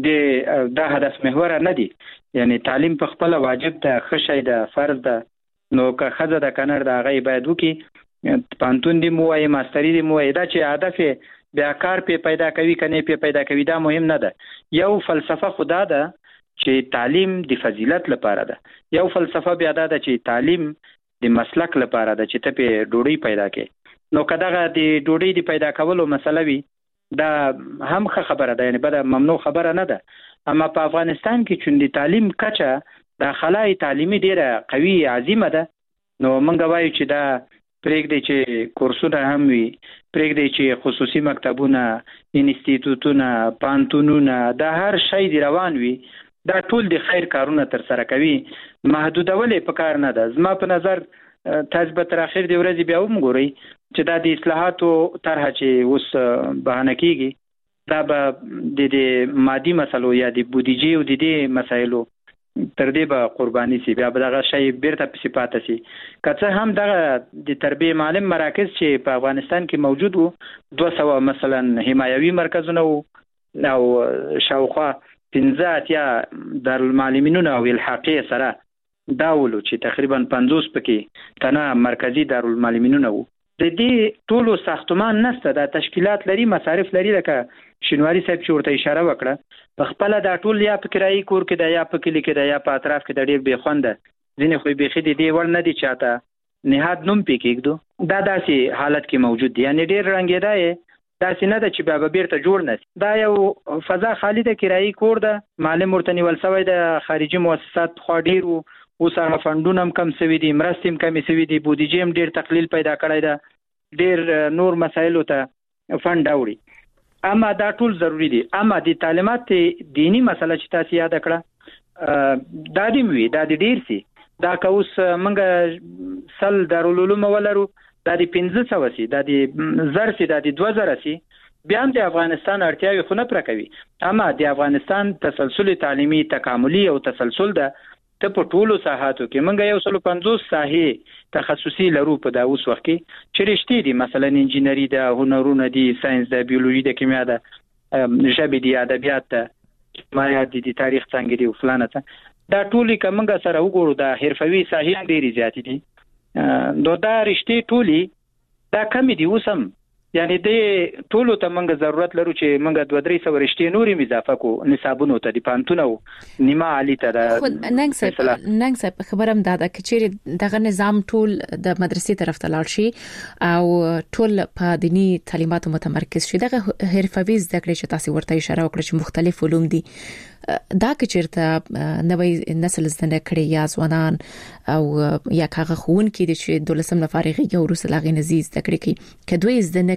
دا هدف محور نه دی. یعنی تعلیم په خپل واجب ده، خشای ده، فرض ده. نو که خزه د کنر د هغه باید وکي پانتون دی موای ماستری دی موای دا چې هدف بیا کار پیدا کوي کنه پیدا کوي دا مهم نه ده. یو فلسفه خدا ده چې تعلیم د فضیلت لپاره ده. یو فلسفه بیا ده چې تعلیم د مسلک لپاره ده چې ته په ډوډۍ پیدا کې. نو کداغه د ډوډۍ د پیدا کولو مسله وي دا هم خبره ده، یعنی بده ممنوع خبره نه ده. اما په افغانستان کې چې د تعلیم کچه د خلای تعلیمي ډیره قوي عظیمه ده. نو موږ وایو چې دا پرېږدي چې کورسونه هم وي، پرېږدي چې خصوصي مکتبونه، انسټیټوټونه، پانتونونه دا هر شی دی روان وي. دا ټول د خیر کارونه تر سره کوي، محدودولې په کار نه ده. زما په نظر تاسو به تر اخر دی ورځې بیا وګورئ چې دا د اصلاحاتو طرح چې اوس بهانه کیږي دا به د مادي مسلو یا د بودیجې او د دې مسایلو تر دې به قرباني سي. بیا به دغه شی بیرته پسې پاتې سي. که څه هم دغه د تربیه معلم مراکز چې په افغانستان کې موجود وو 200 مثلا حمایوي مرکزونه وو او شاوخوا 15 یا دارالمعلمینونه او الحاقیه سره دا ولو چې تقریبا 50 پکې تنه مرکزی دارالمعلمینونه وو د دې ټولو ساختمان نشته، د تشکیلات لري، مصارف لري. لکه شینواری صاحب چې ورته اشاره وکړه، په خپل دا ټول یا په کرایي کور کې د یا په کلی کې د یا په اطراف کې د ډېر بې خونده ځینې خو بېخي د دې وړ نه دي چاته نهاد نوم پې کېږدو. دا داسې حالت کې موجود دي، یعنې ډېر رنګېدا یې داسې نه ده چې بیا به بیرته جوړ نه شي. دا یو فضا خالي د کرایي کور ده، معلم ورته نیول شوی د خارجي مؤسسات خوا ډېر وو، اوس هغه فنډونه هم کم شوي دي، مرستې هم کمې شوي دي، بودیجې هم ډېر تقلیل پیدا کړی ده، ډېر نور مسایلو ته فنډ اوړي. اما دا ټول ضروری دي. اما د تعلیمات دینی مسله چې تاسو یاد کړه دا دې وی دا د ډیر سي، دا که اوس منګه سل دارالعلوم ولرو، دا د 1500 سي، دا د زر سي، دا د 2000 سي، بیا هم د افغانستان اړتیاوي خو نه پوره کوي. اما د افغانستان تسلسل تعلیمي تکاملي او تسلسل ده ته په ټولو ساحاتو کې منګه 150 ساحې تخصصي لرو په دا اوس وخت کې چې رښتې دي، مثلا انجینری ده، هنرونه دي، ساينس ده، بیولوژي ده، کیمیا ده، ژبې دي، ادبیات ده، مایات دي، تاریخ څنګه دي، فلانه ته دا ټولې کومګه سره وګورو دا حرفوي ساحې ډېرې زیاتې دي. نو دا رښتې ټولې دا کم دي اوس هم، یعنی د ټولو ته منګه ضرورت لرو چې منګه 2-300 رښتې نورې اضافه کو نصابونو ته دي، پانتونو نیمه عالی ته ده. ننګ صاحب خبرم دا ده چې دغه نظام ټول د مدرسې طرف ته لاړ شي او ټول په دینی تعلیماتو متمرکز شي. دغه حرفوي زده کړې چې تاسو ورته اشاره وکړه چې مختلف علوم دي، دا که چیرته نوې نسل زده کړي یا ځوانان او یا هغه خوونکي چې 12 فارغي او روسل غي نزيز زده کړي کې کدوې زده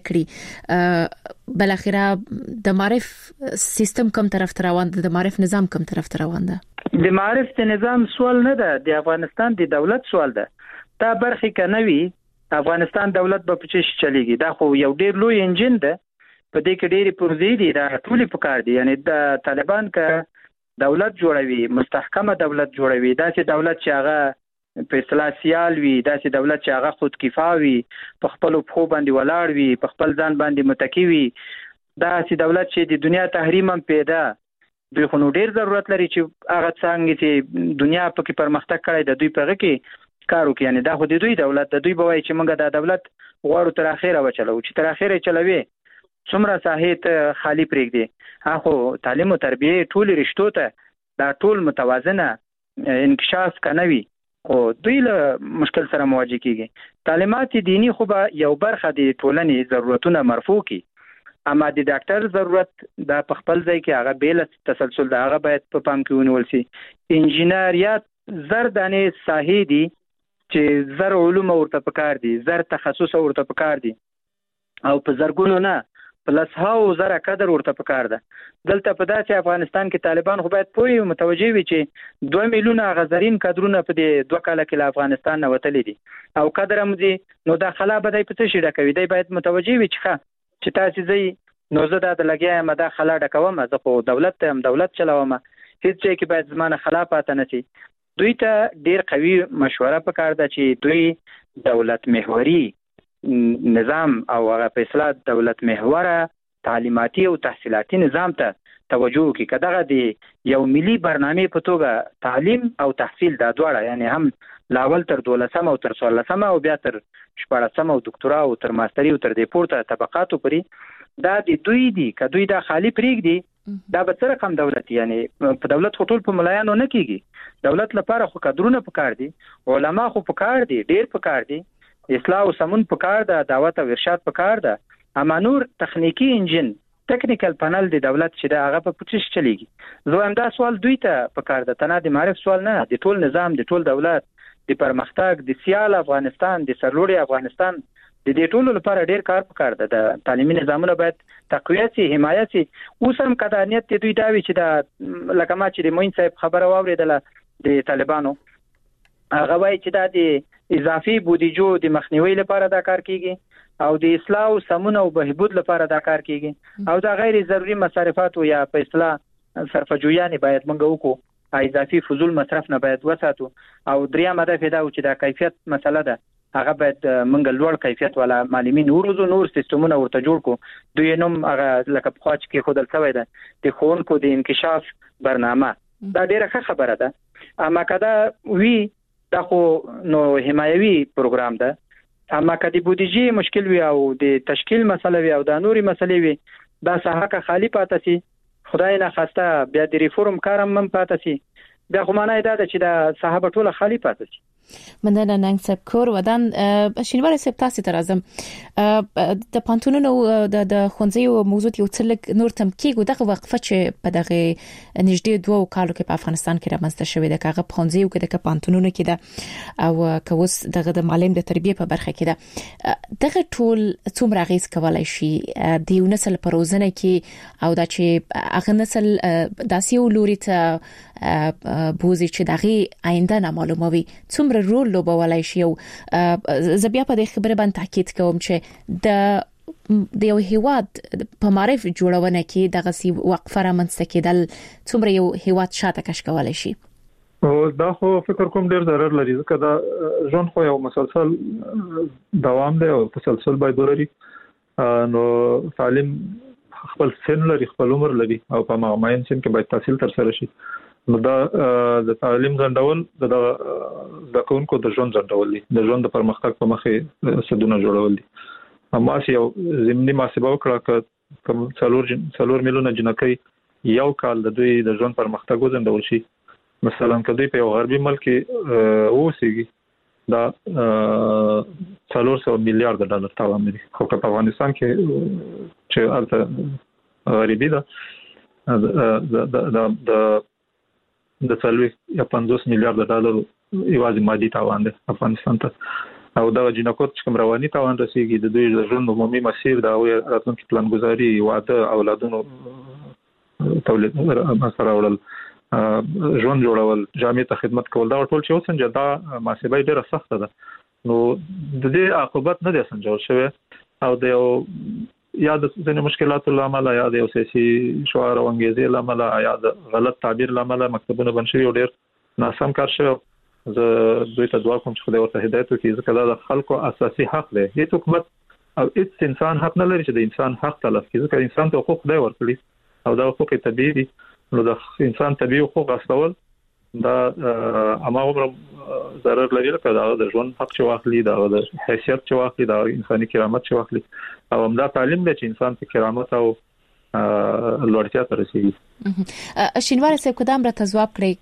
کړي، بل اخره د معرف سیستم کوم طرف ته روان ده، د معرف نظام کوم طرف ته روان ده؟ د معرف نظام سوال نه ده، د افغانستان د دولت سوال ده. دا برخه کنوي افغانستان دولت به پچش چلیږي، دا خو یو ډیر لوی انجن ده، په دې کې ډېری پروژې دي، دا ټولې پکار دي. یعنی د طالبان که دولت جوړوي، مستحکمه دولت جوړوي، داسې دولت چې هغه په اصطلاح سیال وي، داسې دولت چې هغه خود کفا وي، په خپل پخو باندې ولاړ وي، په خپل ځان باندې متکی وي، داسې دولت چې د دنیا تحریم هم پیدا دوی خو نو ډېر ضرورت لري چې هغه څنګه چې دنیا پکې پرمختګ کړي د دوی په هغه کې کار وکړي. یعنی دا خو د دوی دولت، د دوی بوای چې موږ دا دولت غواړو تر اخره وچلو، چې تر اخره چلوي څومره ساحې ته خالی پرېږدي. هغه تعلیم او تربیه ټول رشتو ته دا ټول متوازنه انکشاف کنوي، خو دوی له مشکل سره مواجه کیږي. تعلیمات دینی خو به یو برخه د ټولنې ضرورتونه مرفوع کی، اما د ډاکټر ضرورت دا په خپل ځای کې هغه بیل تسلسل دا هغه باید په پام کې ونیول شي. انجینریات زر دانې ساحې دي چې زر علوم ورته پکار دي، زر تخصص ورته پکار دي، او په زرګونو نه پلس هاو زره قدر ورته پکار ده. دلته په داسې افغانستان کې طالبان خو باید پوي متوجي وي چې 2 میلیونه غزرین کادرونه په دې 2 کال کې له افغانستان نه وتلي دي او قدر هم دي. نو دا خلا به دای په څه شي ډکوي، دی باید متوجي وي چې تاسو زی نو زه دا لګیا یم، دا خلا ډکوم، زه خو دولت ته هم دولت چلوم، هیڅ ځای کې باید زمانه خلا پاتې نه شي. دوی ته ډیر قوي مشوره پکار ده چې دوی دولت محوري نظام او هغه په اصطلاح دولت محوره تعلیماتي او تحصیلاتي نظام ته توجه وکړي. کداغه دی یو ملي برنامه په توګه تعلیم او تحصیل دا دواړه، یعنی هم لاول تر 12 او تر 16 او بیا تر 14 او دکتورا او تر ماستری او تر دې پورته طبقاتو پرې دا د دوی دي. کدوې دا خالی پرېږدي دا به څه رقم دولت، یعنی په دولت خو ټول په ملایانو نه کیږي، دولت لپاره خو کادرونه پکار دي، علما خو پکار دي، ډیر پکار دي، اصلاح او سمون پکار ده، دعوت او ارشاد پکار ده. اما نور تخنیکی انجن ټیکنیکل پنل د دولت چې دا هغه په پچش چلیږي. زه هم دا سوال دوی ته پکار ده، تنه د معرف سوال نه، د ټول نظام، د ټول دولت، د پرمختګ، د سیال افغانستان، د سرلوړي افغانستان، د دې ټولو لپاره ډیر کار پکار ده. د تعلیمي نظامونو باید تقویت شي، حمایت شي. اوس هم قدانیت د دوی داوي چې دا لکه ما چې د موین صاحب خبره واوریدله د طالبانو، هغه وایي چې دا د اضافي بودیجو د مخنیوي لپاره دا کار کیږي او د اصلاح او سمون او بهبود لپاره دا کار کیږي، او دا غیر ضروري مصارفات یا په اصطلاح صرفجویان باید موږ وکړو، اضافي فضول مصرف نه باید وساتو. او دریم هدف دا چې دا کیفیت مسله ده، هغه باید موږ لوړ کیفیت والا معلمین ورزو، نور سیستمونه ورته جوړ کو. دوی نوم هغه لکه په خاص کې خودل شوی ده د ښوونکو د انکشاف برنامه، دا ډیره ښه خبره ده. اما کدا وی دا خو نو حمایوي پروګرام ده، اما کدي بودیجې مشکل وي او د تشکیل مسله وي او د نوري مسلې وي دا ساحه خالی پاتې سي خدای نه خواسته بیا د ریفورم کارم من پاتې سي بیا خو معنی دا چې دا صاحب ټوله خالی پاتې شي. مننه ننګ صاحب کور ودان شینوار صاحب تاسو ته راځم د پانتونونو د خونځي موضوع یو څلک نور تم کېږي دغه وقفه چې په دغه نږدې 2 کالو کې په افغانستان کې رامنځته شوې ده کاغه خونځي او کې د پانتونونو کې ده او کوس دغه د معلم د تربیه په برخه کې ده دغه ټول څومره غیز کولای شي د یو نسل په روزنه کې او دا چې هغه نسل داسې ولوري ته بوزي چې دغه آینده نه معلوموي څومره رول لوبولای شي او زبیا په دې خبره باندې تاکید کوم چې د یو هیواد په معرف جوړونه کې دغه سی وقفه رامنځته کېدل څومره یو هیواد شاته کش کولای شي. او دا خو فکر کوم ډیر ضرر لري ځکه دا ژوند خو یو مسلسل دوام دی او تسلسل باید ولري نو تعلیم خپل سن لري خپل عمر لري او په معین سن کې باید تحصیل تر سره شي نو دا د تعلیم ځندول د کوونکو د ژوند ځندول دي د ژوند د پرمختګ په مخه سدونه جوړول دي اما یو زمینی محاسبه وکړه کوم څلور میلیونه جنکۍ یو کال د دوی د ژوند پرمختګ وځندول شي مثلا کدی په غربي ملک اوسېږي دا 400 میلیارډ ډالر تاوان لري خو په افغانستان کې چې البته غریبي ده د 50 میلیارډ ډالر یوازې مادي تاوان دی افغانستان ته او دا جنکو چې کوم رواني تاوان رسیږي د دوی د ژوند عمومي مسیر دا راتلونکي پلانګذاري واده اولادونو تولید مسره وړل ژوند جوړول جامع ته خدمت کول دا ټول چې اوسنجه دا محاسبه ډیره سخته ده نو د دې عاقبت نه دي سنجول شوی او د یا د ځینې مشکلاتو لامل یا د سیاسي شعار او انګیزې لامل یا د غلط تعبیر لامل مکتبونه بند شوي او ډیر ناسم کار شوی زه دوی ته دعا کوم چې خدای ورته هدایت وکړي ځکه دا د خلکو اساسي حق دی هیڅ حکومت او هیڅ انسان حق نه لري چې د انسان حق تلف کړي ځکه انسان ته حقوق دی ورکړي او دا حقوق طبيعي دي نو د انسان طبيعي حقوق غصبول دا اماغه ضرر لري لکه دا د ژوند حق چې واخلي دا د حیثیت چې واخلي دا انساني کرامت چې واخلي او همدا تعلیم دی چې انسان ته کرامت او لوړتیا ته رسیږي. شینوار صاحب کدام را تجواب کړی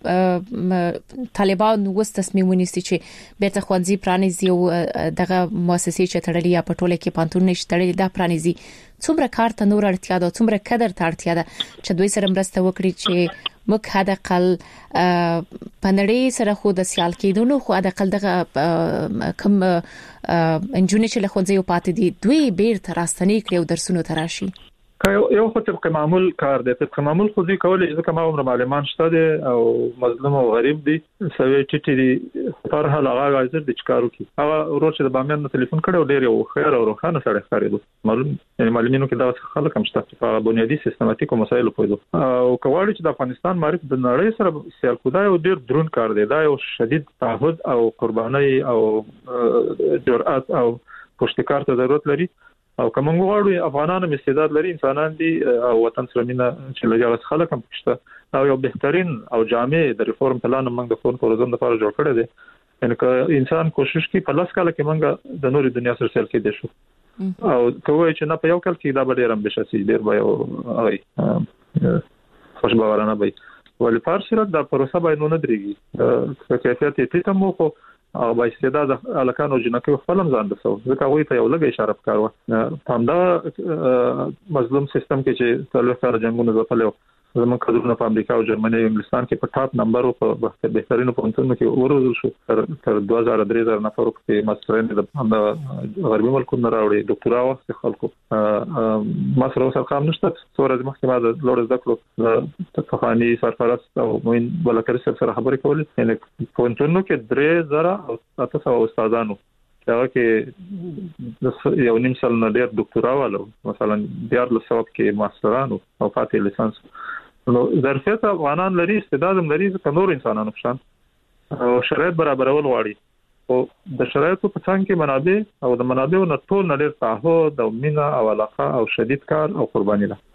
ک طالبان وس تصمیم ونیسي چې بیرته خوانځي پرانیزي او دغه مؤسسې چې تړلې یا پټوله کې پانتون نشي تړلې دا پرانیزي څومره کار ته نور اړتیا ده څومره قدر ته اړتیا ده چې دوی سره مرسته وکړي چې موږ هدا قل پنړې سره خو د سیال کېدونو خو هدا قل دغه کم انجونې چې له خوځي پاتې دي دوی بیرته راستنې کړي او درسونو تراشي یو خو طبق معمول کار دی طبق معمول خو دې کولای ځکه ما عمر معلمان شته دي او مظلوم او غریب دي سوي ټټي دي پر هغه غاځر د چکارو کی هغه ورور چې د بامیان نه ټلیفون کړو ډیر یو خیر او روخانه سره ښکارېدو معلوم یعنی معلمینو کې دا خلک هم شته په بنیادی سیستماتیکو مسایلو پوهیدو او کواړي چې د افغانستان معرف د نړۍ سره سیال کودای او ډیر درون کار دی دا یو شدید تعهد او قرباني او جرأت او پښتکار ته ضرورت لري او کوم غواړي افغانانو استعداد لري انسانان دي او وطن سره مینه چې لږه خلک هم پښته او یو بهترین او جامع د ریفورم پلان موږ د فون پروګرام لپاره جوړ کړی دی ان که انسان کوشش کوي په لاس کاله کې موږ د نوري دنیا سره سره کې دي شو او کوی چې نه په یو کال کې دا به ډیر امبیشس ډیر به او خوشبختانه به ولې فارسره د پروسه باید نه درېږي د کیفیت ټیټه مو خو او با استعداد الکانو جنکو خپلم ځان دسو ځکه وایي ته یو لګي اشاره وکړو همدا مظلوم سیستم کې چې څلور کال جنگونه زپلو زموږ کډونه په امریکا او جرمني او انګلستان کې په ټاپ نمبر او په بهترینو پونتونو کې ورزول شو تر 2000 نفر په ماسترین د غربي ملکونو راوړي ډاکټرا وخت خلکو مصر او سرقام نشته څوره مخکې ما د لوړ ذکر د تخاني سرپرست او موین بلکر سره خبرې کولې یعنی پونتونو کې 3000 او 700 استادانو هغه کې یو نیم سال نه ډیر ډاکټرا والو مثلا 1400 کې ماسترانو او فاتح لیسانس نو ظرفیت افغانان لري استعداد هم لري ځکه نور انسانانو شان او شرایط برابرول غواړي او د شرایطو په څنګ کې منابع او د منابعو نه ټول نه ډیر تعهد او مینا او علاقه او شدید کار او قرباني ده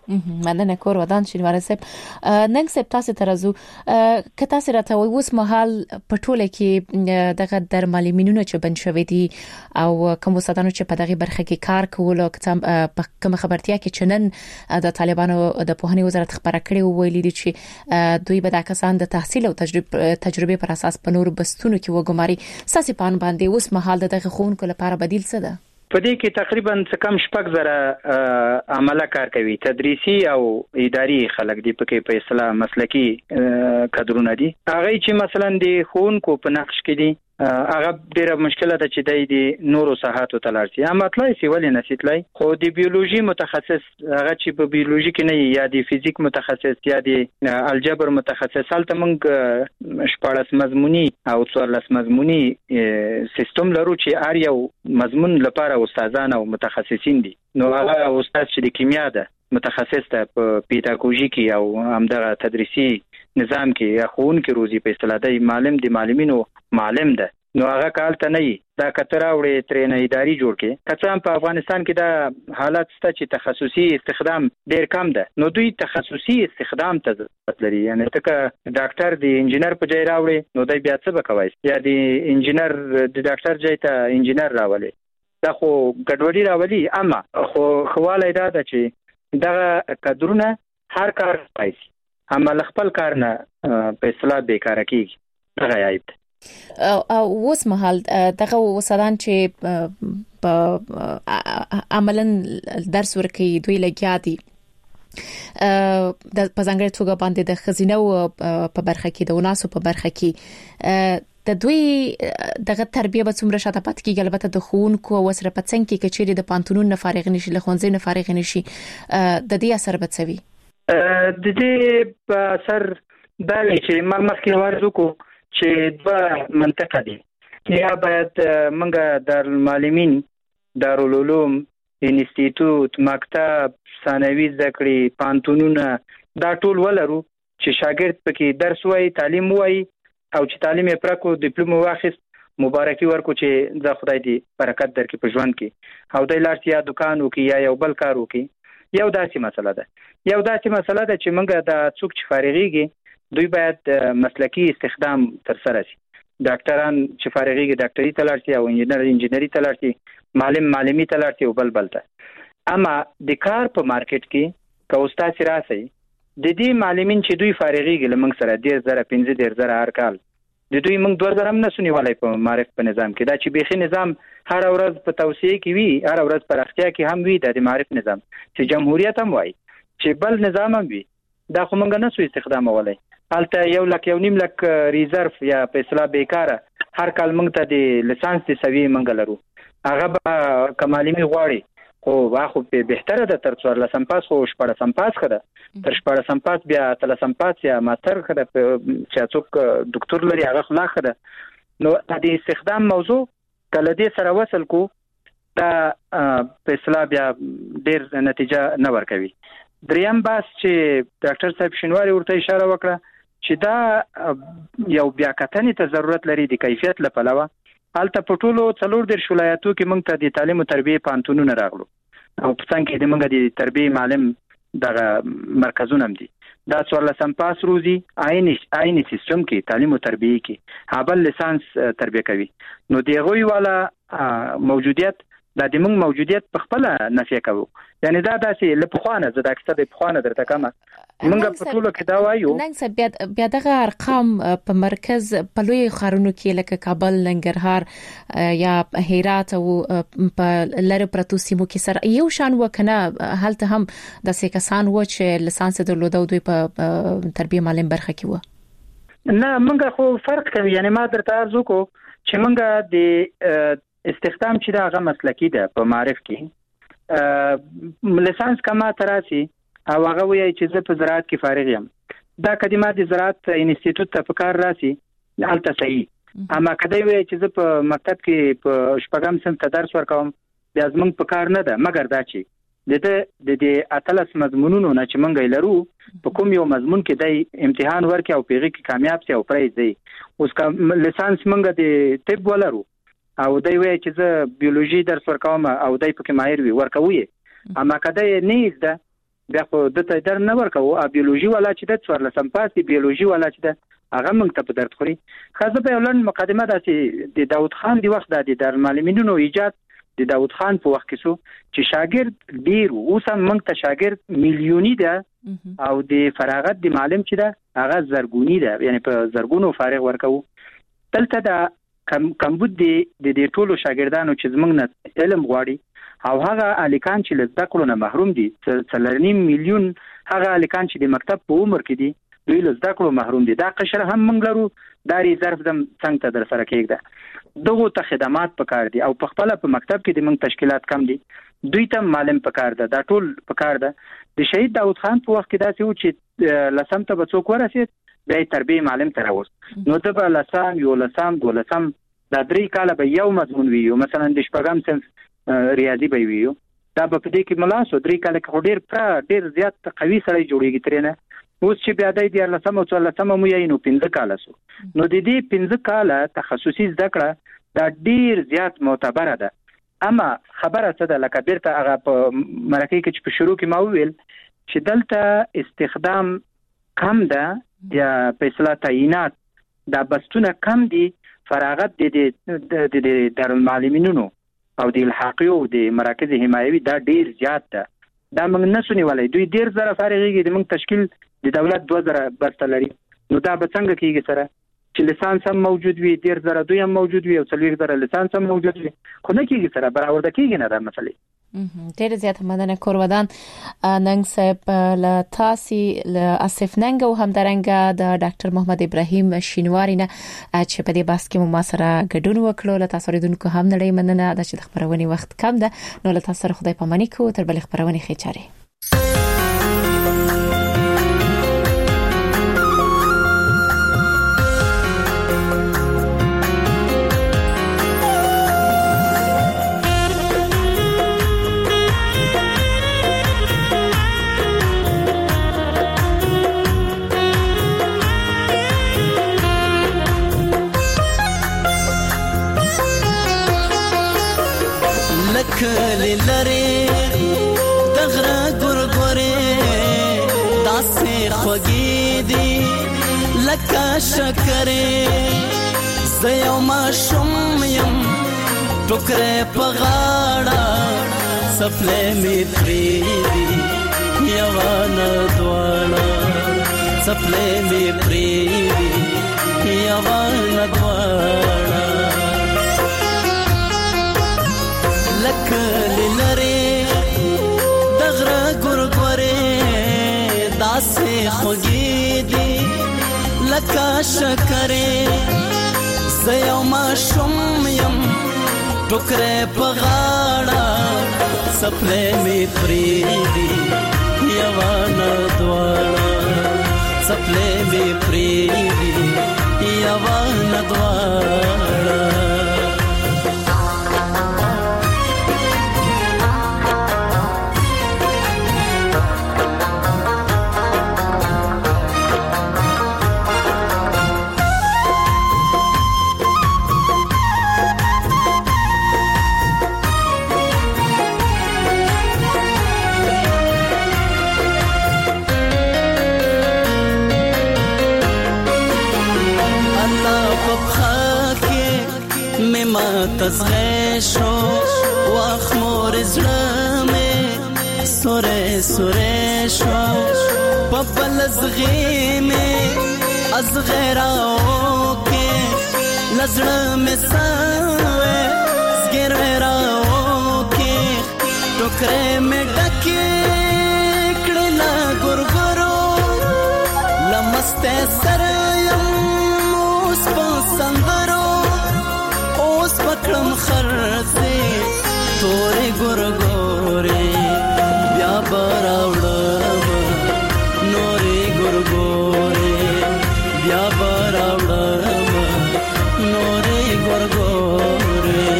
مننه کور ودان شینوار صاحب نن سپ تاسو ترازو که تاسو راته اوس مهال پټوله کې دغه درملمینونه چې بن شوې دي او کوم وساتانو چې په دغه برخه کې کار کول او کوم خبرتیا کې چنن د طالبانو د پوهنې وزارت خبره کړې ویلي دي چې دوی به د کسان د تحصیل او تجربه پر اساس په نور بستونو کې وګماري ساسي پان باندې اوس مهال دغه خونکو لپاره بدیل څه ده په دې کې تقریبا څه کم شپږ زره عمله کار کوي تدریسي او اداري خلک دي په کې په اصطلاح مسلکی کادرونه دي هغه چې مثلا د خونکو په نقش کې دي هغه ډیره مشکله ده چې د نورو ساحاتو تلارسي اما اطلاعي سی ولې نسیتلای خو د بیولوژي متخصص هغه چې په بیولوژي کې نه یا د فزیک متخصص یا د الجبر متخصص هلته موږ 14 مضموني او 14 مضموني سیستم لرو چې هر یو مضمون لپاره استادان او متخصصین دي نو هغه استاد چې د کیمیا ده متخصص ده په پیداګوژي کې او همدغه تدریسي نظام کې یا خون کې روزي په اصطلاح دی معلم دی معلمینو معلم ده نو هغه کال ته نه دا کتره وړي ترنه اداري جوړ کې کڅام په افغانستان کې دا حالت ست چې تخصصي استخدام ډیر کم ده نو دوی تخصصي استخدام ته ضرورت لري یعنی تک ډاکټر دی انجینر په ځای راوړي نو دای بیا څه وکوي یا دی انجینر د ډاکټر ځای ته انجینر راولي دا خو ګډوډي راولي اما خو خواله دا ده چې دا کډرونه هر کار کوي اما خپل کار نه په اصطلاح بیکاره کیږي دا عیب او اوس مهال دغه وسادان چې په عملاً درس ورکوي دوی لګیا دي د پزنګر توګه باندې د خزینه په برخه کې د وناسو په برخه کې د دوی دغه تربیه به څومره شاته پات کیږي البته د خونکو وسره پڅنګ کې کچېری د پانتونون نه فارغ نشي له خونځې نه فارغ نشي د دې اثر به څه وي د دې په اثر دا چې مخکې ورزو کو چې د منطقه دي یا باید منګه دارالمعلمین دارالعلوم انسټیټیوټ مکتب ثانوي ذکرې پانتونونه دا ټول ولرو چې شاګرد پکې درس وایي تعلیم وایي او چې تعلیم یې پرکو ډیپلوم واخیست مبارکي ورکو چې د خدای دی برکت درکې په ژوند کې او د لارتیا دکان وکي یا یو بل کار وکي یو داسې مسله ده چې موږ د څوک چې فارغيږي دوی باید مسلکی استخدام تر سره شي ډاکټران چې فارغيږي ډاکټري تلارتي او انجینری تلارتي معلمي تلارتي او بل ته اما د کار په مارکیټ کې که استاد راسي د دې معلمین چې دوی فارغيږي لمنګ سره 10015 هر کال د دوی موږ 2000 هم نسونی ولای په معرف په نظام کې دا چې بيخي نظام هر ورځ په توسعه کې وي هر ورځ پر اختیا کې هم وي د معرف نظام چې جمهوریت هم وای چې بل نظام هم وي دا خو موږ نه سو استخدام ولای البته 1.5 لک ریزرف یا په اصطلاح بیکاره هر کال موږ ته د لیسانس د سوي منګ لرو هغه به کمالمي غواړي خو واخو په بهتره ده تر 14 پاس خو 14 پاس خده تر 14 پاس بیا 13 پاس یا ماستر خده چې څوک ډاکټر لري هغه خلا خده نو د استخدام موضوع کله دې سره وصل کو دا په اصطلاح بیا ډیر نتیجه نه ورکوي دریم باس چې ډاکټر صاحب شینواری ورته اشاره وکړه چې دا یو بیا کتنې ته ضرورت لري د کیفیت لپاره البته په ټولو 4 ولایتو کې موږ ته د تعلیم او تربیه پانتونونه راغلو او په څنګه کې د موږ د تربیه معلم دغه مرکزونه هم دي دا 14 پاس روزي عیني سیستم کې تعلیم او تربیه کې هابل لیسانس تربیه کوي نو دیغوی والا موجودیت د موږ موجودیت په خپل نفي کوو یعنی دا داسې لپخوانه زده اکثر د پخوانه درته کومه موږ په ټولو کې دا وایو نن بیا دغه ارقام په مرکز په لوی ښارونو کې لکه کابل ننګرهار یا هرات او په لری پرتو سیمو کې سره یو شان وکنه هلته هم د سیکسان و چې لیسانس درلوده دوی په تربیه معلم برخه کې و نه موږ خو فرق کوي یعنی ما درته ارزو کو چې موږ د استخدام چې دا هغه مسلکی ده په معرف کې لیسانس کما تراسي او هغه وایي چې زه په زراعت کې فارغ یم دا کلمه د زراعت انسټیټیوټ ته فکر راسي البته صحیح اما کله وایي چې زه په مکتب کې په شپږم صنف ته درس ورکوم بیا زمونږ په کار نه ده مګر دا چې د اتلس مضمونونو نه چې مونږ لرو په کوم یو مضمون کې د امتحان ورکړي او پیغه کې کامیاب شي او پرایز دی اوس کا لیسانس مونږ د طب ولرو او دای وای چې زه بیولوژي درس ورکوم او دای پکې ماهر وي ورکوي اما کله نه زده بیا خو د ته در نه ورکو او بیولوژي والا چې د 14 پاس دی بیولوژي والا چې د هغه موږ ته په درد خوري. خاصه په ولن مقدمه داسې د داوود خان دی وخت د دارالمعلمینونو ایجاد د داوود خان په وخت کې سو چې شاګرد ډیر اوس هم موږ ته شاګرد میلیونی ده او د فراغت د معلم چې ده هغه زرګونی ده، یعنی په زرګونو فارغ ورکو. دلته د کمبود د ټولو شاګردانو چې زموږ نه علم غواړي او هغه الیکان چې له زده کړو نه محروم دي 3.5 میلیون هغه الیکان چې د مکتب په عمر کې دي دوی له زده کړو محروم دي. دا قشر هم موږ لرو داري ظرف دم څنګه ته در سره کېږي دغه ته خدمات پکار دي او په خپل په مکتب کې د موږ تشکیلات کم دي، دوی ته معلم پکار ده، دا ټول پکار ده. د شهید داوود خان په وخت کې داسې و چې لسم ته به څوک ورسید بیا تربیه معلم ته راوست، نو د به لسم یو لسم دولسم دا 3 کاله به یو مضمون ویو، مثلا د شپږم صنف ریاضي به ویو، دا به په دې کې ملاسو 3 کاله کې ډیر زیات قوي سړی جوړیږي ترنه. اوس چې بیا د لسم او 14 مو یې نو 15 کاله سو، نو د دې 15 کاله تخصصي زده کړه دا ډیر زیات معتبره ده. اما خبره څه ده لکه بیرته هغه په مرکه کې چې په شروع کې ما وویل چې دلته استخدام کم ده یا په اصطلاح تعینات دا بستونه کم دي، فراغت د دارالمعلمینونو او د الحاقي او د مراکز حمایوي دا ډیر زیات ده. دا موږ نه سونی ولای دوی ډیر زره فارغيږي د موږ تشکیل د دولت 2000 بسته لري، نو دا به څنګه کیږي سره چې لیسانس هم موجود وي، ډیر زره دوی هم موجود وي او 40 زره لیسانس هم موجود وي، خو نه کیږي سره برابر د کیږي نه دا مسئله. ډیر زیات مننه کورودان ننګ صاحب له تاسو له اسف ننګ او همدارنګه د ډاکټر محمد ابراهیم شینواری نه چې په دې بحث کې مو ما سره ګډون وکړو. له تاسو ریدونکو هم نړۍ مننه د چې خبرونه وخت کم ده، نو له تاسو سره خدای پاماني کو تر بل خبرونه خېچاري. کلی لري دغره ګورګورې داسې خوږې دي لکه شکرې زه یو ماشوم یم ټوکرې په غاړه څپلۍ مې پرېږدي یوه نه دواړه څپلۍ مې پرېږدي یوه نه دواړه لکلی لري دغره ګورګورې داسې خوږې دي لکه شکرې زه یو ماشوم یم ټوکرې په غاړه څپلۍ مې پرېږدي یوه نه دواړه څپلۍ مې پرېږدي یوه نه دواړه. تزغه شو واخمور زړه مې سوره سوره شو په بل زغې مې از غیراو کې لزړه مې سوې زګر غیراو کې ټوکرې مې ډکې کړې لا ګورګورو لمسته سره یم اوس په سندرو پکړم خرڅې تورې ګورګورې بیا براوړم نورې ګورګورې بیا براوړم نورې ګورګورې.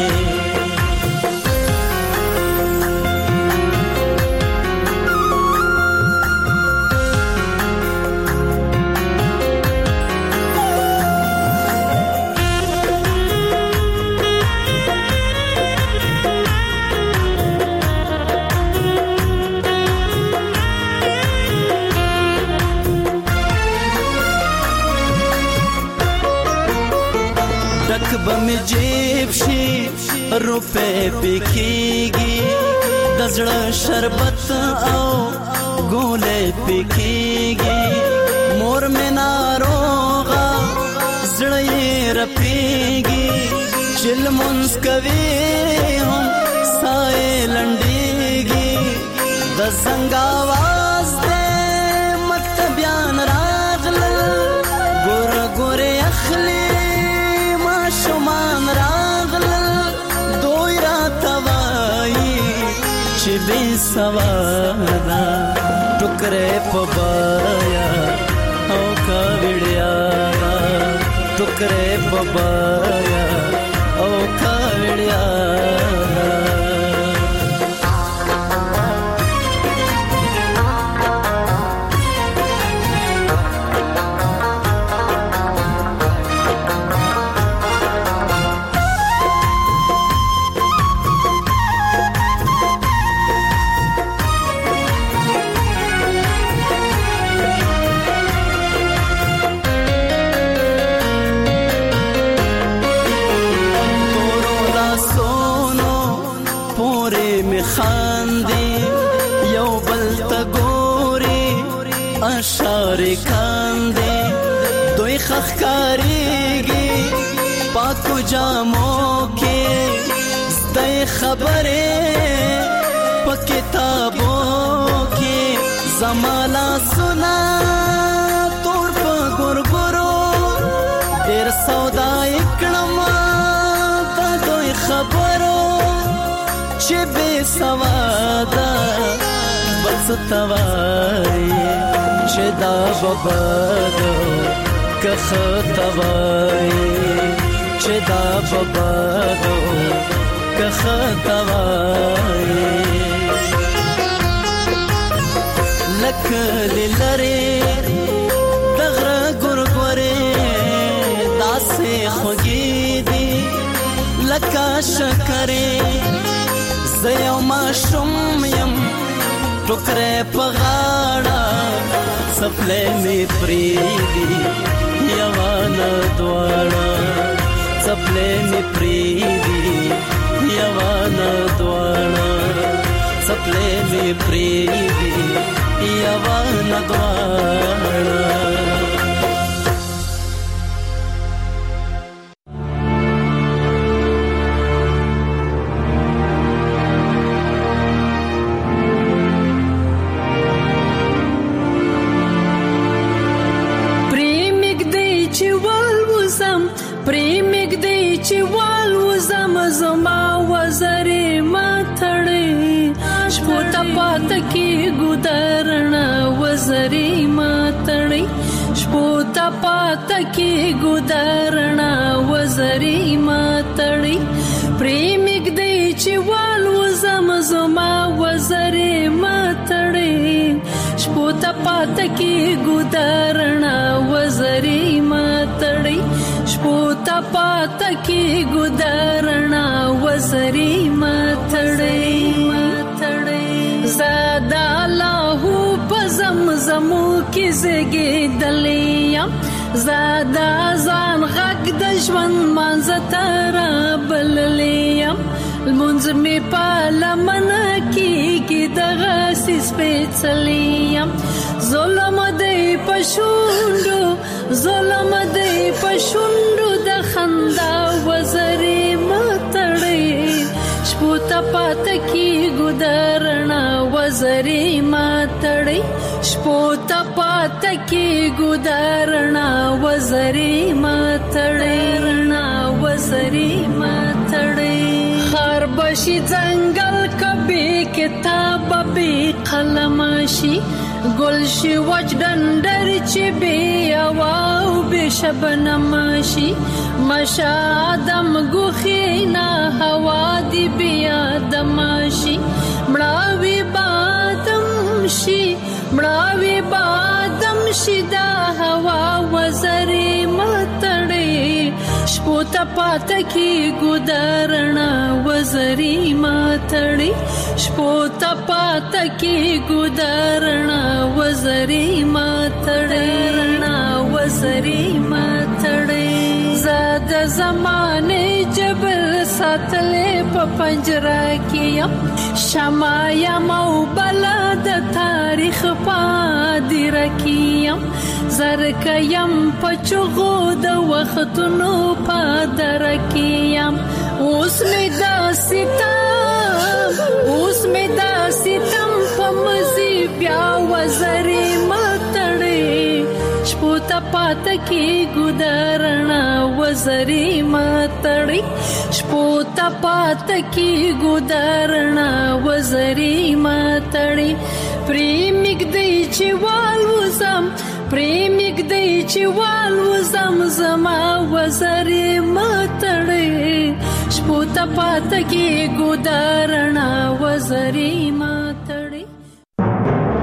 می جیب شي روپے پکېږي د زړه شربت او ګولې پکېږي مور مې ناروغه زړه یې رپېږي چې لمونځ کوي هم ساه یې لنډېږي د زنګ آواز دی مطلبیان راغلل ګوره ګورې اخلي ماشومان راغلل دوی راته وایي چې بې سواده ټوکرې په بایا او کاوړیا ټوکرې په بایا او کاوړیا اشاره کاندې دوی خخکاریږي پاکو جامو کې زده خبرې په کتابو کې زمالا سنا تور په ګورګورو ډېر سودا کړم په دوی خبرو چې بې سواده بس توای چې دا بابادو که خطوای چې دا بابادو که خطوای لکه لری دغره ګورګورې داسې خوږې دي لکه شکرې زه یو ماشوم یم ټوکرې په غاړه سپلې مې پریدي یوانه دواړه سپلې مې پریدي یوانه دواړه سپلې مې پریدي یوانه دواړه پاتکی ګدارنا وزري ماتړي شپوتا پاتکی ګدارنا وزري ماتړي پریمګ دی چې والو زما وزري ماتړي شپوتا پاتکی ګدارنا وزري ماتړي شپوتا پاتکی ګدارنا وزري ماتړي زادا لاهو پزمزمو کی زګي دلیا زادا ځان غږ د ژوند منځتر بللیا المنز می پالمن کی دغه سیس پېڅلیا ظلم دی پښوندو ظلم دی پښوندو د خندا وزري ماتړي شپوتا پاتکی ګدارنا وزري ماتړي شپوتا پاتکی ګدارنا وزري ماتړي وزري ماتړي خر بشي ځنګل کبي کتاب به قلمشي گلشی وچ دندر چی بی اواو بی شبنمشی مشادم گوخینا هوا دی بی آدمشی مړاوی بادم شی دا هوا وزری ماتړی شپوتا پاتکی ګدارنا وزری ماتړی شپوتا پاتکی ګدارنا وزری ماتړی وزری ماتړی زاد د زمانه جبر ساتلې په پنجره کې شمع یم او بلا د تاریخ پادره کې زرک یم په چغو د وختونو پادره کې اوس مې دا ستم په مزي بیا وزري متړې شپو ته پات کې ګدارنا وزري متړې شپو ته پات کې ګدارنا وزري متړې پریمګ دی چې والوزم زما وزري متړې شپو ته پات کې ګدارنا وزري متړې